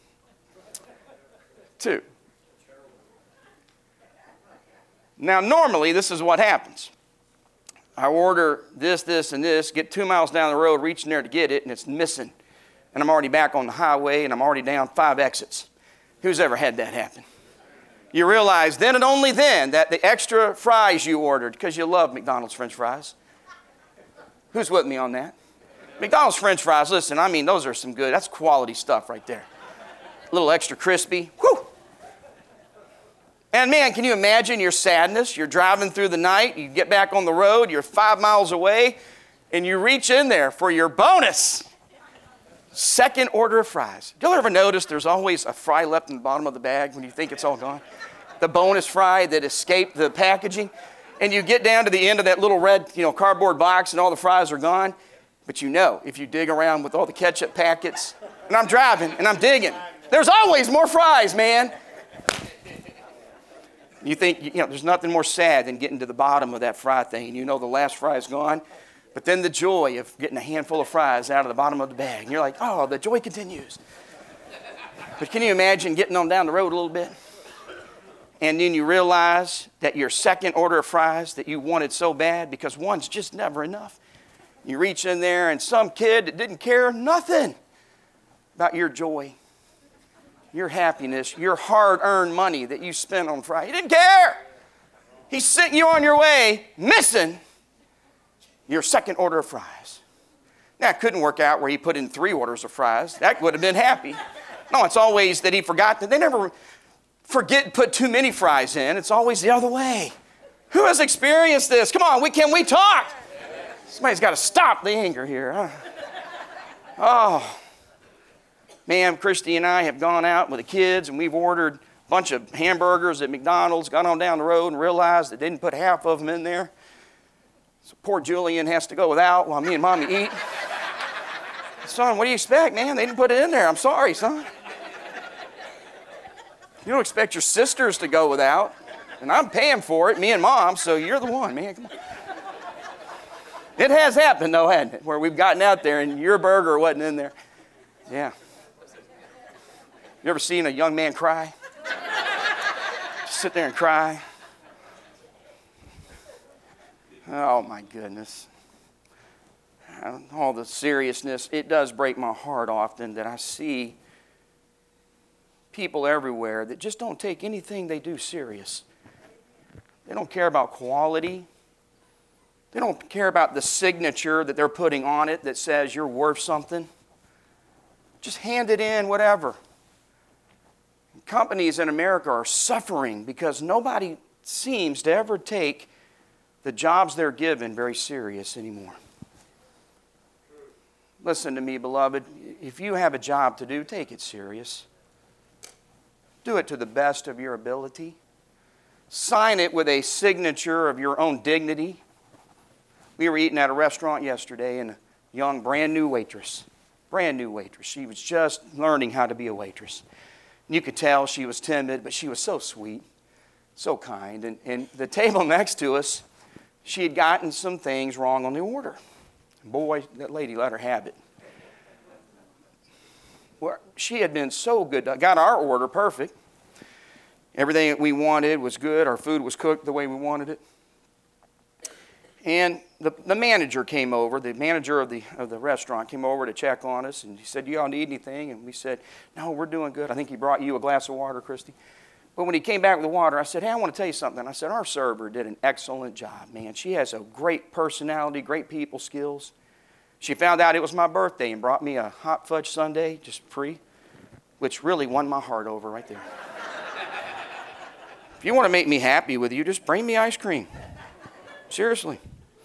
Speaker 1: Two. Now, normally, this is what happens. I order this, this, and this, get two miles down the road, reach in there to get it, and it's missing. And I'm already back on the highway, and I'm already down five exits. Who's ever had that happen? You realize then and only then that the extra fries you ordered, because you love McDonald's French fries. Who's with me on that? McDonald's French fries, listen, I mean, those are some good, that's quality stuff right there. A little extra crispy, whew. And man, can you imagine your sadness? You're driving through the night, you get back on the road, you're five miles away, and you reach in there for your bonus second order of fries. Do you ever notice there's always a fry left in the bottom of the bag when you think it's all gone? The bonus fry that escaped the packaging. And you get down to the end of that little red, you know, cardboard box and all the fries are gone. But you know, if you dig around with all the ketchup packets, and I'm driving and I'm digging, there's always more fries, man. You think, you know, there's nothing more sad than getting to the bottom of that fry thing and you know the last fry is gone. But then the joy of getting a handful of fries out of the bottom of the bag. And you're like, oh, the joy continues. But can you imagine getting on down the road a little bit? And then you realize that your second order of fries that you wanted so bad, because one's just never enough. You reach in there and some kid that didn't care nothing about your joy, your happiness, your hard-earned money that you spent on fries. He didn't care. He sent you on your way missing your second order of fries. Now, it couldn't work out where he put in three orders of fries. That would have been happy. No, it's always that he forgot that they never forget put too many fries in. It's always the other way. Who has experienced this? Come on, we can we talk? Somebody's got to stop the anger here. Huh? Oh, man, Christy and I have gone out with the kids and we've ordered a bunch of hamburgers at McDonald's, got on down the road and realized they didn't put half of them in there. So poor Julian has to go without while me and Mommy eat. Son, what do you expect, man? They didn't put it in there. I'm sorry, son. You don't expect your sisters to go without. And I'm paying for it, me and Mom, so you're the one, man. Come on. It has happened, though, hasn't it? Where we've gotten out there and your burger wasn't in there. Yeah. You ever seen a young man cry? Just sit there and cry. Oh, my goodness. All the seriousness. It does break my heart often that I see people everywhere that just don't take anything they do serious. They don't care about quality. They don't care about the signature that they're putting on it that says you're worth something. Just hand it in, whatever. Companies in America are suffering because nobody seems to ever take the jobs they're given very serious anymore. Listen to me, beloved. If you have a job to do, take it serious. Do it to the best of your ability. Sign it with a signature of your own dignity. We were eating at a restaurant yesterday, and a young, brand new waitress, brand new waitress. She was just learning how to be a waitress. And you could tell she was timid, but she was so sweet, so kind. And, and the table next to us, she had gotten some things wrong on the order. Boy, that lady let her have it. Well, she had been so good. Got our order perfect. Everything that we wanted was good. Our food was cooked the way we wanted it. And the, the manager came over, the manager of the, of the restaurant came over to check on us, and he said, "Do y'all need anything?" And we said, "No, we're doing good." I think he brought you a glass of water, Christy. But when he came back with the water, I said, "Hey, I want to tell you something." I said, "Our server did an excellent job, man. She has a great personality, great people skills. She found out it was my birthday and brought me a hot fudge sundae, just free, which really won my heart over right there. If you want to make me happy with you, just bring me ice cream. Seriously."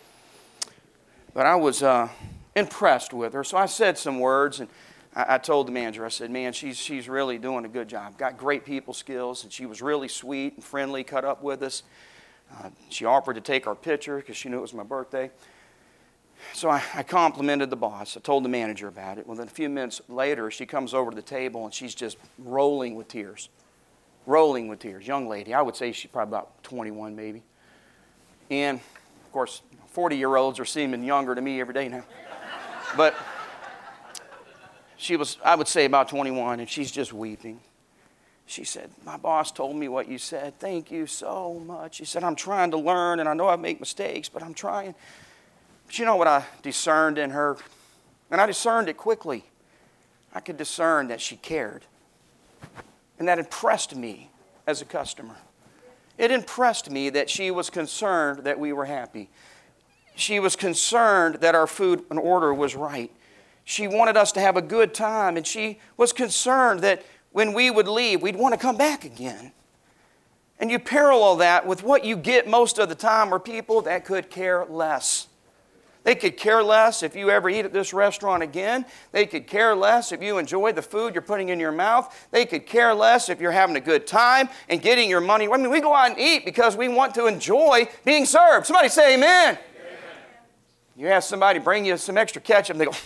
Speaker 1: But I was uh, impressed with her, so I said some words, and I, I told the manager, I said, "Man, she's, she's really doing a good job. Got great people skills," and she was really sweet and friendly, cut up with us. Uh, she offered to take our picture because she knew it was my birthday. So I, I complimented the boss. I told the manager about it. Well, then a few minutes later, she comes over to the table, and she's just rolling with tears. Rolling with tears. Young lady. I would say she's probably about twenty-one maybe. And, of course, forty-year-olds are seeming younger to me every day now. But she was, I would say, about twenty-one, and she's just weeping. She said, "My boss told me what you said. Thank you so much." She said, "I'm trying to learn, and I know I make mistakes, but I'm trying." But you know what I discerned in her? And I discerned it quickly. I could discern that she cared. And that impressed me as a customer. It impressed me that she was concerned that we were happy. She was concerned that our food and order was right. She wanted us to have a good time, and she was concerned that when we would leave, we'd want to come back again. And you parallel that with what you get most of the time are people that could care less. They could care less if you ever eat at this restaurant again. They could care less if you enjoy the food you're putting in your mouth. They could care less if you're having a good time and getting your money. I mean, we go out and eat because we want to enjoy being served. Somebody say amen. Amen. You ask somebody to bring you some extra ketchup, and they go,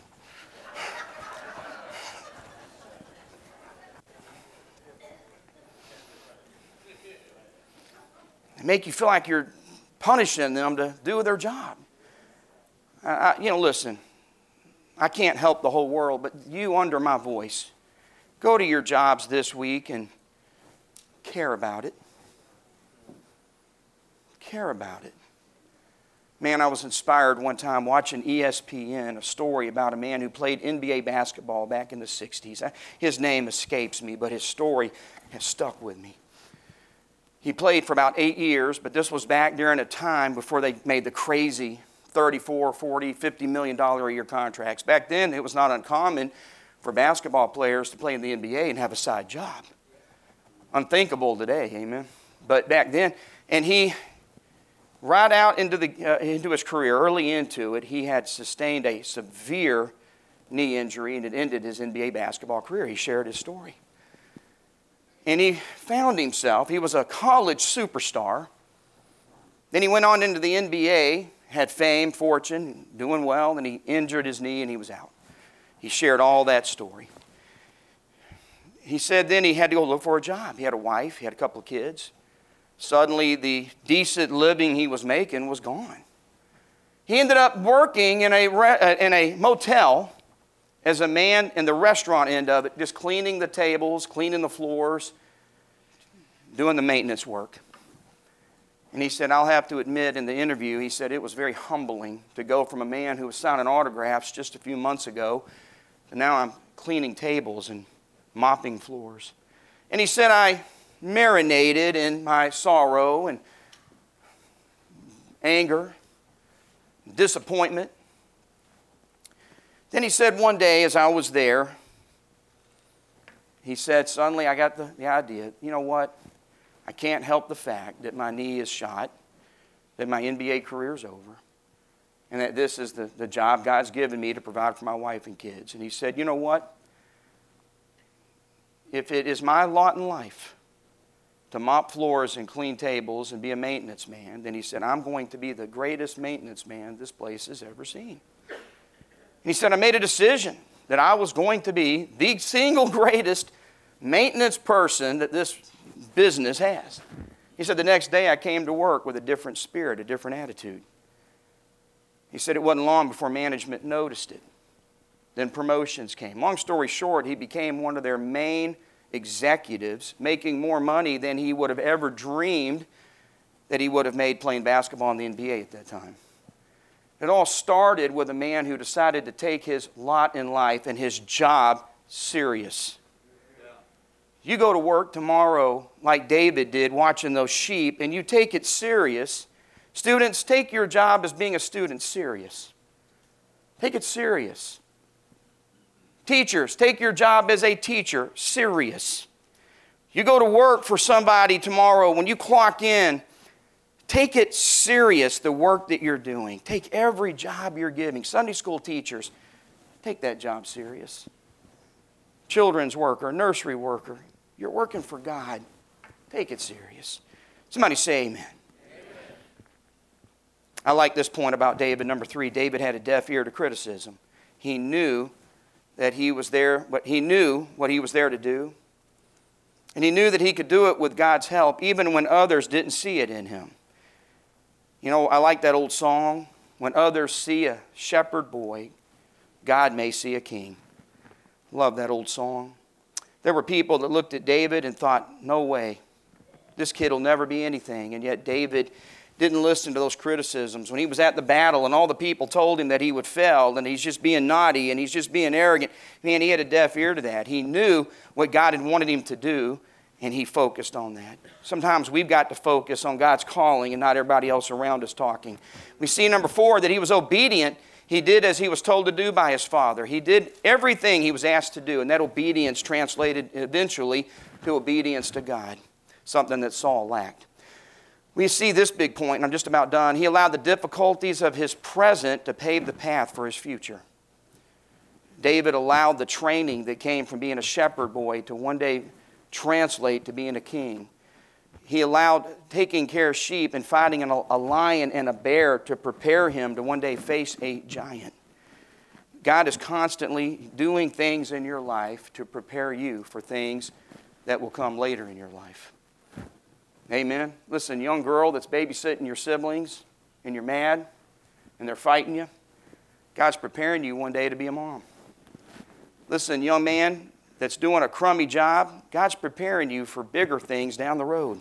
Speaker 1: they make you feel like you're punishing them to do their job. I, you know, listen, I can't help the whole world, but you under my voice, go to your jobs this week and care about it. Care about it. Man, I was inspired one time watching E S P N, a story about a man who played N B A basketball back in the sixties. His name escapes me, but his story has stuck with me. He played for about eight years, but this was back during a time before they made the crazy thirty-four, forty, fifty million dollars a year contracts. Back then, it was not uncommon for basketball players to play in the N B A and have a side job. Unthinkable today, amen? But back then, and he, right out into, the, uh, into his career, early into it, he had sustained a severe knee injury, and it ended his N B A basketball career. He shared his story. And he found himself, he was a college superstar. Then he went on into the N B A, had fame, fortune, doing well, and he injured his knee and he was out. He shared all that story. He said then he had to go look for a job. He had a wife, he had a couple of kids. Suddenly the decent living he was making was gone. He ended up working in a, re- in a motel as a man in the restaurant end of it, just cleaning the tables, cleaning the floors, doing the maintenance work. And he said, I'll have to admit in the interview, he said it was very humbling to go from a man who was signing autographs just a few months ago to now I'm cleaning tables and mopping floors. And he said, I marinated in my sorrow and anger disappointment. Then he said one day as I was there, he said, suddenly I got the, the idea, you know what? I can't help the fact that my knee is shot, that my N B A career is over, and that this is the, the job God's given me to provide for my wife and kids. And he said, you know what? If it is my lot in life to mop floors and clean tables and be a maintenance man, then he said, I'm going to be the greatest maintenance man this place has ever seen. And he said, I made a decision that I was going to be the single greatest maintenance person that this business has. He said, the next day I came to work with a different spirit, a different attitude. He said it wasn't long before management noticed it. Then promotions came. Long story short, he became one of their main executives, making more money than he would have ever dreamed that he would have made playing basketball in the N B A at that time. It all started with a man who decided to take his lot in life and his job serious. Yeah. You go to work tomorrow like David did, watching those sheep, and you take it serious. Students, take your job as being a student serious. Take it serious. Teachers, take your job as a teacher serious. You go to work for somebody tomorrow, when you clock in, take it serious, the work that you're doing. Take every job you're giving. Sunday school teachers, take that job serious. Children's worker, nursery worker, you're working for God. Take it serious. Somebody say amen. Amen. I like this point about David. Number three, David had a deaf ear to criticism. He knew that he was there, but he knew what he was there to do. And he knew that he could do it with God's help, even when others didn't see it in him. You know, I like that old song, when others see a shepherd boy, God may see a king. Love that old song. There were people that looked at David and thought, no way, this kid will never be anything. And yet David didn't listen to those criticisms. When he was at the battle and all the people told him that he would fail and he's just being naughty and he's just being arrogant, man, he had a deaf ear to that. He knew what God had wanted him to do, and he focused on that. Sometimes we've got to focus on God's calling and not everybody else around us talking. We see, number four, that he was obedient. He did as he was told to do by his father. He did everything he was asked to do, and that obedience translated eventually to obedience to God, something that Saul lacked. We see this big point, and I'm just about done. He allowed the difficulties of his present to pave the path for his future. David allowed the training that came from being a shepherd boy to one day translate to being a king. He allowed taking care of sheep and fighting a lion and a bear to prepare him to one day face a giant. God is constantly doing things in your life to prepare you for things that will come later in your life. Amen. Listen, young girl that's babysitting your siblings and you're mad and they're fighting you, God's preparing you one day to be a mom. Listen, young man that's doing a crummy job, God's preparing you for bigger things down the road.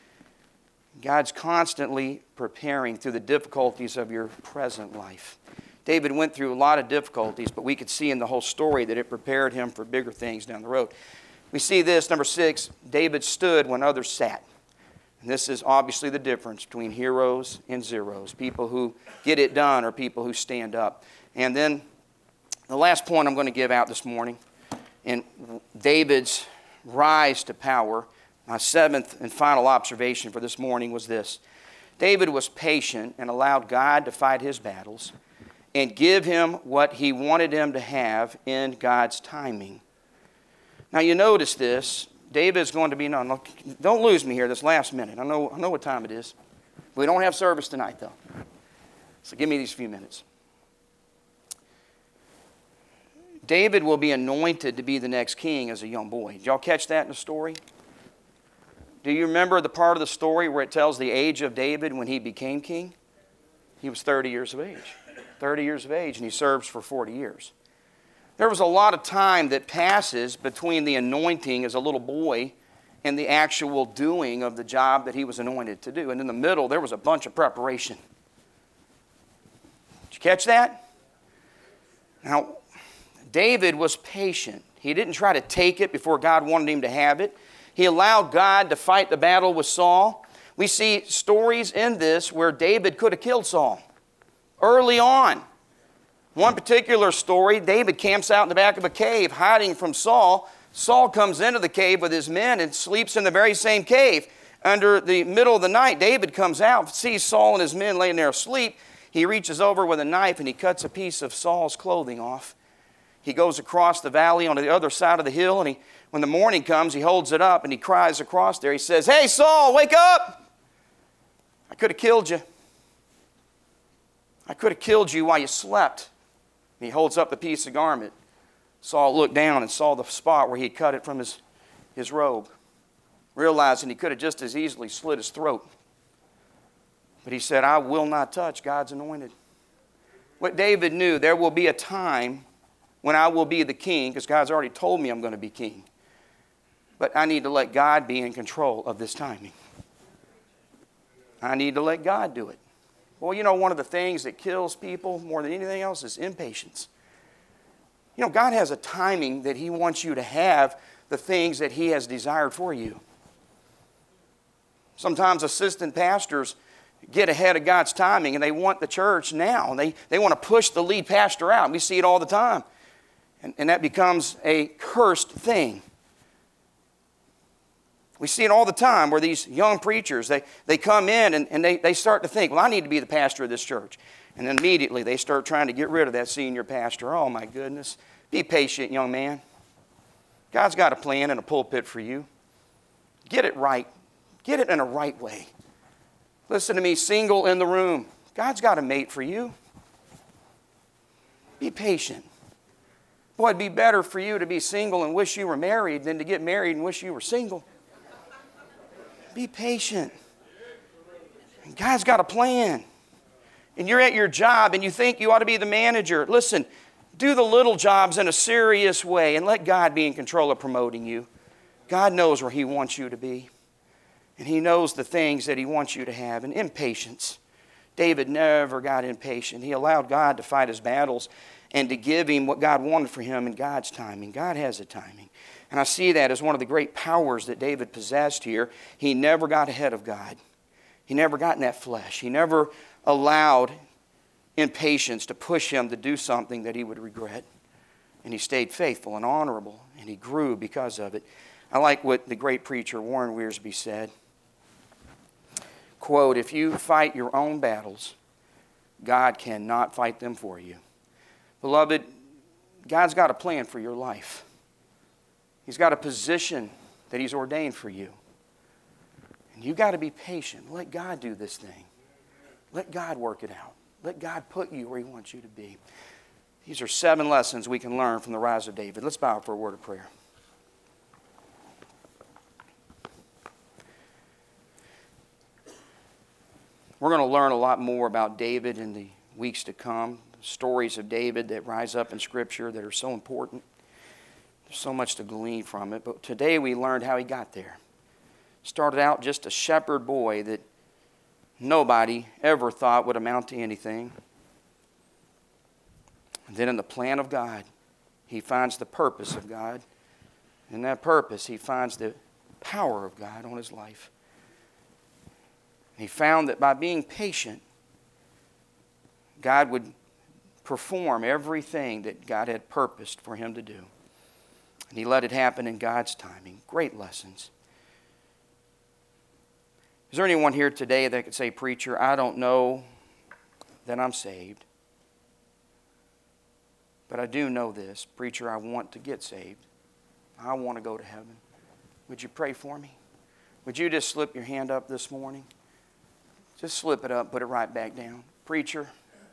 Speaker 1: God's constantly preparing through the difficulties of your present life. David went through a lot of difficulties, but we could see in the whole story that it prepared him for bigger things down the road. We see this, number six, David stood when others sat. And this is obviously the difference between heroes and zeros, people who get it done or people who stand up. And then the last point I'm going to give out this morning, in David's rise to power, my seventh and final observation for this morning was this. David was patient and allowed God to fight his battles and give him what he wanted him to have in God's timing. Now you notice this. David's going to be, no, no, don't lose me here this last minute. I know, I know what time it is. We don't have service tonight, though. So give me these few minutes. David will be anointed to be the next king as a young boy. Did y'all catch that in the story? Do you remember the part of the story where it tells the age of David when he became king? He was thirty years of age. thirty years of age, and he serves for forty years. There was a lot of time that passes between the anointing as a little boy and the actual doing of the job that he was anointed to do. And in the middle, there was a bunch of preparation. Did you catch that? Now, David was patient. He didn't try to take it before God wanted him to have it. He allowed God to fight the battle with Saul. We see stories in this where David could have killed Saul. early on. One particular story, David camps out in the back of a cave hiding from Saul. Saul comes into the cave with his men and sleeps in the very same cave. Under the middle of the night, David comes out, sees Saul and his men laying there asleep. He reaches over with a knife and he cuts a piece of Saul's clothing off. He goes across the valley on the other side of the hill, and he, when the morning comes, he holds it up and he cries across there. He says, "Hey, Saul, wake up! I could have killed you. I could have killed you while you slept." And he holds up the piece of garment. Saul looked down and saw the spot where he had cut it from his, his robe, realizing he could have just as easily slit his throat. But he said, "I will not touch God's anointed." What David knew, there will be a time when I will be the king, because God's already told me I'm going to be king. But I need to let God be in control of this timing. I need to let God do it. Well, you know, one of the things that kills people more than anything else is impatience. You know, God has a timing that He wants you to have the things that He has desired for you. Sometimes assistant pastors get ahead of God's timing and they want the church now. They, they want to push the lead pastor out. We see it all the time. And, and that becomes a cursed thing. We see it all the time where these young preachers, they, they come in and, and they, they start to think, well, I need to be the pastor of this church. And then immediately they start trying to get rid of that senior pastor. Oh, my goodness. Be patient, young man. God's got a plan and a pulpit for you. Get it right. Get it in a right way. Listen to me, single in the room. God's got a mate for you. Be patient. Boy, it'd be better for you to be single and wish you were married than to get married and wish you were single. Be patient. And God's got a plan. And you're at your job and you think you ought to be the manager. Listen, do the little jobs in a serious way and let God be in control of promoting you. God knows where He wants you to be. And He knows the things that He wants you to have. And impatience. David never got impatient. He allowed God to fight his battles and to give him what God wanted for him in God's timing. God has a timing. And I see that as one of the great powers that David possessed here. He never got ahead of God. He never got in that flesh. He never allowed impatience to push him to do something that he would regret. And he stayed faithful and honorable, and he grew because of it. I like what the great preacher Warren Wiersbe said. Quote, "If you fight your own battles, God cannot fight them for you." Beloved, God's got a plan for your life. He's got a position that He's ordained for you. And you've got to be patient. Let God do this thing. Let God work it out. Let God put you where He wants you to be. These are seven lessons we can learn from the rise of David. Let's bow for a word of prayer. We're going to learn a lot more about David in the weeks to come. Stories of David that rise up in Scripture that are so important. There's so much to glean from it. But today we learned how he got there. Started out just a shepherd boy that nobody ever thought would amount to anything. And then in the plan of God, he finds the purpose of God. In that purpose, he finds the power of God on his life. He found that by being patient, God would perform everything that God had purposed for him to do. And he let it happen in God's timing. Great lessons. Is there anyone here today that could say, "Preacher, I don't know that I'm saved, but I do know this. Preacher, I want to get saved. I want to go to heaven." Would you pray for me? Would you just slip your hand up this morning? Just slip it up, put it right back down. "Preacher,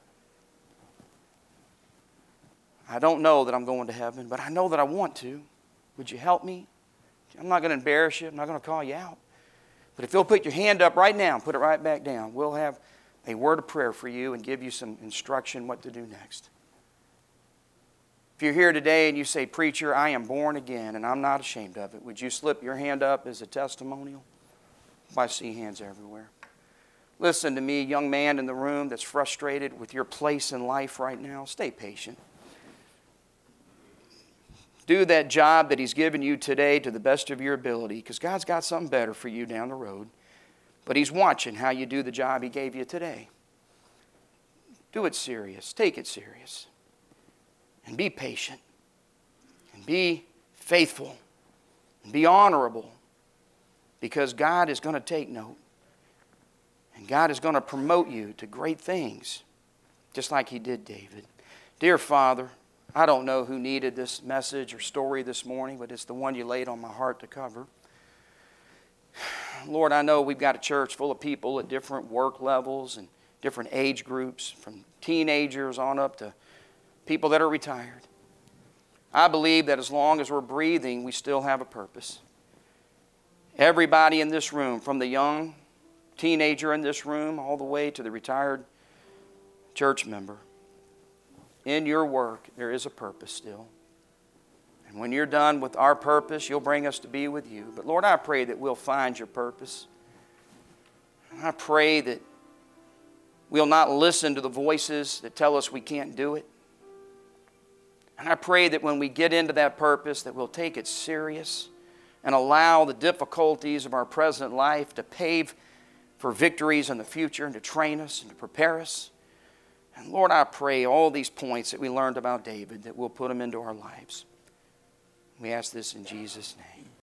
Speaker 1: I don't know that I'm going to heaven, but I know that I want to. Would you help me? I'm not going to embarrass you. I'm not going to call you out. But if you'll put your hand up right now, put it right back down, we'll have a word of prayer for you and give you some instruction what to do next." If you're here today and you say, "Preacher, I am born again and I'm not ashamed of it," would you slip your hand up as a testimonial? I see hands everywhere. Listen to me, young man in the room that's frustrated with your place in life right now. Stay patient. Do that job that He's given you today to the best of your ability, because God's got something better for you down the road. But He's watching how you do the job He gave you today. do it serious. Take it serious. And be patient. And be faithful. And be honorable. Because God is going to take note. And God is going to promote you to great things. Just like He did David. Dear Father, I don't know who needed this message or story this morning, but it's the one you laid on my heart to cover. Lord, I know we've got a church full of people at different work levels and different age groups, from teenagers on up to people that are retired. I believe that as long as we're breathing, we still have a purpose. Everybody in this room, from the young teenager in this room all the way to the retired church member, in your work, there is a purpose still. And when you're done with our purpose, you'll bring us to be with you. But Lord, I pray that we'll find your purpose. And I pray that we'll not listen to the voices that tell us we can't do it. And I pray that when we get into that purpose, that we'll take it serious and allow the difficulties of our present life to pave for victories in the future and to train us and to prepare us. And Lord, I pray all these points that we learned about David, that we'll put them into our lives. We ask this in Jesus' name.